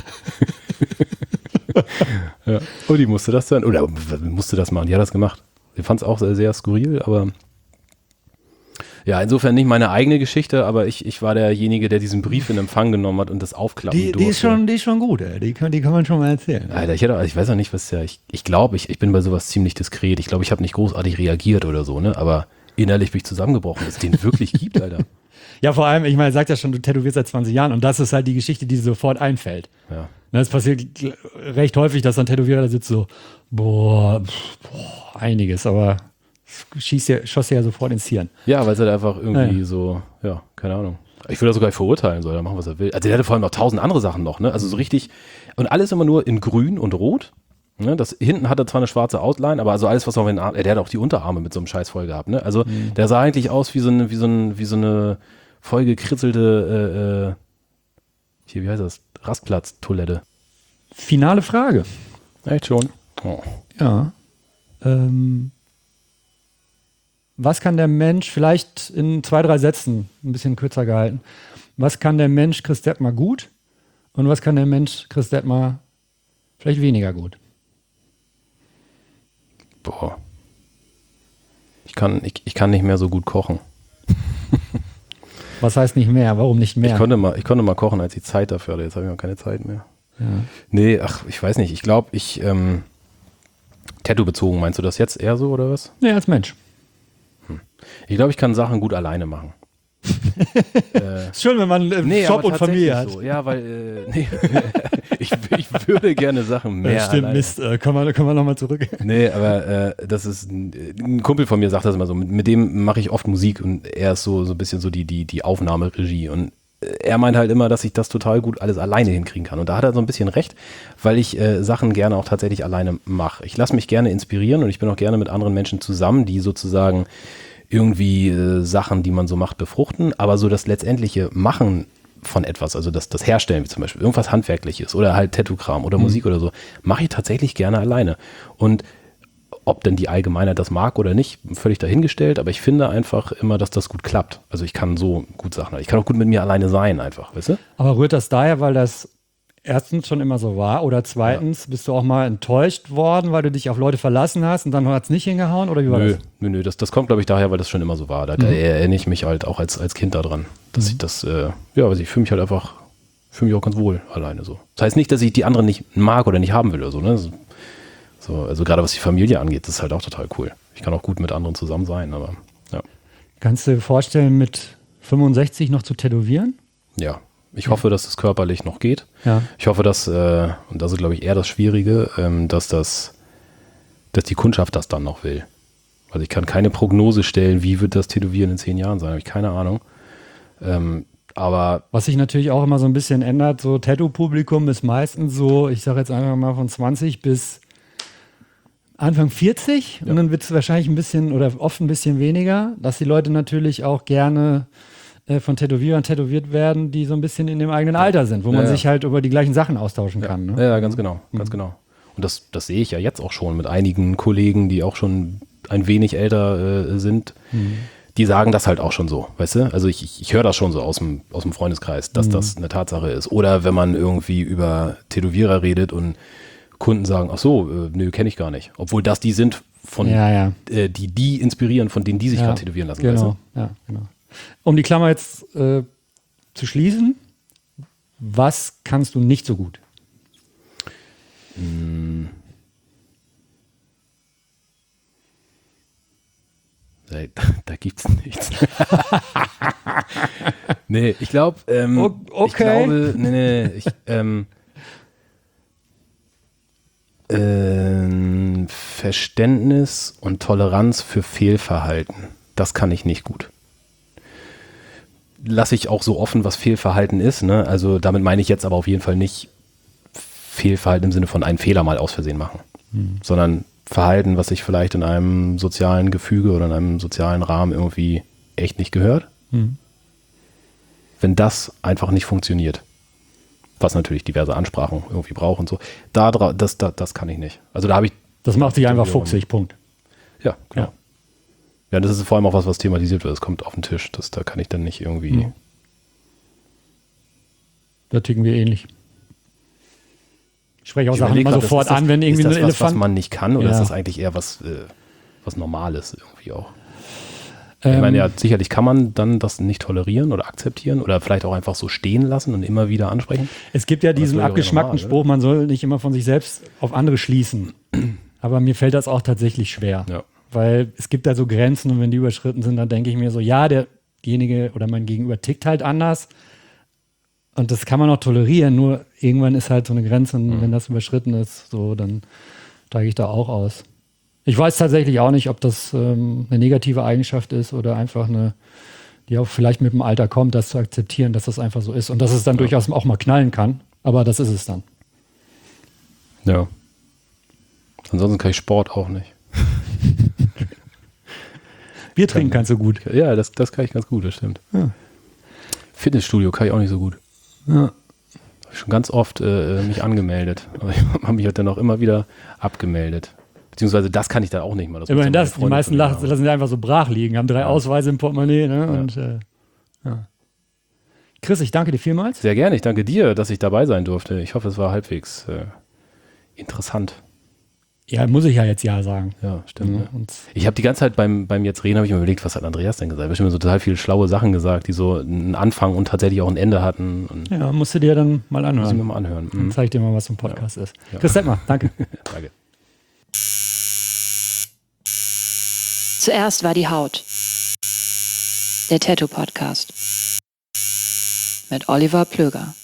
Ja. Und die musste das dann, oder musste das machen, die hat das gemacht. Ich fand es auch sehr, sehr skurril, aber ja, insofern nicht meine eigene Geschichte, aber ich, ich war derjenige, der diesen Brief in Empfang genommen hat und das aufklappen Die, durfte. die, ist schon, die ist schon gut, ey. Die, kann, die kann man schon mal erzählen. Alter, ich, hätte, ich weiß auch nicht, was ja, ich, ich glaube, ich, ich bin bei sowas ziemlich diskret. Ich glaube, ich habe nicht großartig reagiert oder so, ne, aber innerlich bin ich zusammengebrochen, dass es den wirklich gibt, Alter. Ja, vor allem, ich meine, er sagt ja schon, du tätowierst seit zwanzig Jahren und das ist halt die Geschichte, die sofort einfällt. Ja. Das passiert recht häufig, dass ein Tätowierer da sitzt so, boah, pff, boah einiges, aber es schießt ja, schoss ja sofort ins Hirn. Ja, weil es halt einfach irgendwie Ja. so, ja, keine Ahnung. Ich will das sogar nicht verurteilen, soll er machen, was er will. Also der hatte vor allem noch tausend andere Sachen noch, ne? Also so richtig, und alles immer nur in grün und rot. Ne? Das, hinten hat er zwar eine schwarze Outline, aber also alles, was auf den Arm, der hat auch die Unterarme mit so einem Scheiß voll gehabt, ne? Also Mhm. der sah eigentlich aus wie so eine, wie so, ein, wie so eine vollgekritzelte, äh, äh, hier, wie heißt das? Rastplatz-Toilette. Finale Frage. Echt schon? Oh. Ja. Ähm, was kann der Mensch, vielleicht in zwei, drei Sätzen, ein bisschen kürzer gehalten, was kann der Mensch Chris Detmer gut und was kann der Mensch Chris Detmer vielleicht weniger gut? Boah. Ich kann, ich, ich kann nicht mehr so gut kochen. Was heißt nicht mehr? Warum nicht mehr? Ich konnte mal, ich konnte mal kochen, als ich Zeit dafür hatte. Jetzt habe ich mal keine Zeit mehr. ja. Nee, ach, ich weiß nicht. Ich glaube, ich, ähm, Tattoo bezogen, meinst du das jetzt eher so oder was? Nee, als Mensch. Ich glaube, ich kann Sachen gut alleine machen. äh, Ist schön, wenn man äh, nee, Job aber und Familie hat. tatsächlich so. Ja, weil, äh, nee, ich, ich würde gerne Sachen mehr Ja, stimmt, alleine. Mist. Äh, können wir, können wir nochmal zurück. Nee, aber äh, das ist ein, ein Kumpel von mir sagt das immer so. Mit, mit dem mache ich oft Musik und er ist so so ein bisschen so die die die Aufnahmeregie und äh, er meint halt immer, dass ich das total gut alles alleine hinkriegen kann und da hat er so ein bisschen recht, weil ich äh, Sachen gerne auch tatsächlich alleine mache. Ich lasse mich gerne inspirieren und ich bin auch gerne mit anderen Menschen zusammen, die sozusagen irgendwie äh, Sachen, die man so macht, befruchten, aber so das letztendliche Machen von etwas, also das, das Herstellen, wie zum Beispiel irgendwas Handwerkliches oder halt Tattoo-Kram oder Mhm. Musik oder so, mache ich tatsächlich gerne alleine. Und ob denn die Allgemeinheit das mag oder nicht, völlig dahingestellt, aber ich finde einfach immer, dass das gut klappt. Also ich kann so gut Sachen, ich kann auch gut mit mir alleine sein einfach, weißt du? Aber rührt das daher, weil das erstens schon immer so war oder zweitens bist du auch mal enttäuscht worden, weil du dich auf Leute verlassen hast und dann hat es nicht hingehauen oder wie war Nö, das? nö, nö, das, das kommt, glaube ich, daher, weil das schon immer so war. Da, da erinnere ich mich halt auch als, als Kind daran, dass ich das, äh, ja, also ich fühle mich halt einfach, fühle mich auch ganz wohl alleine so. Das heißt nicht, dass ich die anderen nicht mag oder nicht haben will oder so, ne? So, so, also gerade was die Familie angeht, das ist halt auch total cool. Ich kann auch gut mit anderen zusammen sein, aber ja. Kannst du dir vorstellen, mit fünfundsechzig noch zu tätowieren? Ja, ich hoffe, dass es körperlich noch geht. Ja. Ich hoffe, dass, äh, und das ist, glaube ich, eher das Schwierige, ähm, dass das, dass die Kundschaft das dann noch will. Also ich kann keine Prognose stellen, wie wird das Tätowieren in zehn Jahren sein, habe ich keine Ahnung. Ähm, aber Was sich natürlich auch immer so ein bisschen ändert, so Tattoo-Publikum ist meistens so, ich sage jetzt einfach mal von zwanzig bis Anfang vierzig Ja. und dann wird es wahrscheinlich ein bisschen oder oft ein bisschen weniger, dass die Leute natürlich auch gerne äh, von Tätowierern tätowiert werden, die so ein bisschen in dem eigenen Alter sind, wo Ja, man ja. sich halt über die gleichen Sachen austauschen kann. Ne? ja, ganz genau, ganz genau. Und das, das sehe ich ja jetzt auch schon mit einigen Kollegen, die auch schon ein wenig älter äh, sind. Die sagen das halt auch schon so, weißt du? Also ich, ich, ich höre das schon so aus dem, aus dem Freundeskreis, dass das eine Tatsache ist. Oder wenn man irgendwie über Tätowierer redet und Kunden sagen, ach so, äh, nö, kenne ich gar nicht. Obwohl das die sind, von Ja, ja. äh, die die inspirieren, von denen die sich Ja, gerade tätowieren lassen. Genau, Weißt ja, genau. Um die Klammer jetzt äh, zu schließen, was kannst du nicht so gut? du? Da, da gibt's nichts. Nee, ich glaube, ähm, O- okay. ich glaube, nee, nee, nee, ich, ähm, ähm, Verständnis und Toleranz für Fehlverhalten, das kann ich nicht gut. Lasse ich auch so offen, was Fehlverhalten ist, ne? Also damit meine ich jetzt aber auf jeden Fall nicht Fehlverhalten im Sinne von einen Fehler mal aus Versehen machen, hm. sondern Verhalten, was sich vielleicht in einem sozialen Gefüge oder in einem sozialen Rahmen irgendwie echt nicht gehört. Hm. Wenn das einfach nicht funktioniert, was natürlich diverse Ansprachen irgendwie braucht und so, da, das, das, das kann ich nicht. Also da habe ich... Das macht sich einfach fuchsig, Punkt. Ja, genau. Ja. Ja, das ist vor allem auch was, was thematisiert wird. Es kommt auf den Tisch. Das, da kann ich dann nicht irgendwie... Hm. Da ticken wir ähnlich. Ich spreche auch ich Sachen immer grad, sofort das, an, wenn irgendwie ist das ein was, Elefant... was man nicht kann oder ja. ist das eigentlich eher was, äh, was Normales irgendwie auch? Ähm, ich meine, ja, sicherlich kann man dann das nicht tolerieren oder akzeptieren oder vielleicht auch einfach so stehen lassen und immer wieder ansprechen. Es gibt ja diesen abgeschmackten normal, Spruch, man soll nicht immer von sich selbst auf andere schließen. Aber mir fällt das auch tatsächlich schwer. Ja. Weil es gibt da so Grenzen und wenn die überschritten sind, dann denke ich mir so, ja, derjenige oder mein Gegenüber tickt halt anders. Und das kann man auch tolerieren, nur irgendwann ist halt so eine Grenze und mhm. wenn das überschritten ist, so, dann steige ich da auch aus. Ich weiß tatsächlich auch nicht, ob das ähm, eine negative Eigenschaft ist oder einfach eine, die auch vielleicht mit dem Alter kommt, das zu akzeptieren, dass das einfach so ist und dass es dann ja. durchaus auch mal knallen kann. Aber das ist es dann. Ja. Ansonsten kann ich Sport auch nicht. Bier trinken kannst du gut. Ja, das, das kann ich ganz gut, das stimmt. Ja. Fitnessstudio kann ich auch nicht so gut. Ja. Habe ich schon ganz oft äh, mich angemeldet. Aber ich habe mich dann auch immer wieder abgemeldet. Beziehungsweise das kann ich dann auch nicht mal. Das Immerhin das, die meisten lassen, lassen sie einfach so brach liegen, haben drei ja. Ausweise im Portemonnaie. Ne? Ja. Und, äh, ja. Chris, ich danke dir vielmals. Sehr gerne, ich danke dir, dass ich dabei sein durfte. Ich hoffe, es war halbwegs äh, interessant. Ja, muss ich ja jetzt ja sagen. Ja, stimmt. Ja. Ne? Ich habe die ganze Zeit beim, beim jetzt reden, habe ich mir überlegt, was hat Andreas denn gesagt? Er hat bestimmt so total viele schlaue Sachen gesagt, die so einen Anfang und tatsächlich auch ein Ende hatten. Und ja, musst du dir dann mal anhören. Muss ich mir mal anhören. Dann mhm. zeig ich dir mal, was so ein Podcast ja. ist. Ja. Chris Detmer, danke. Danke. Zuerst war die Haut. Der Tattoo Podcast. Mit Oliver Plöger.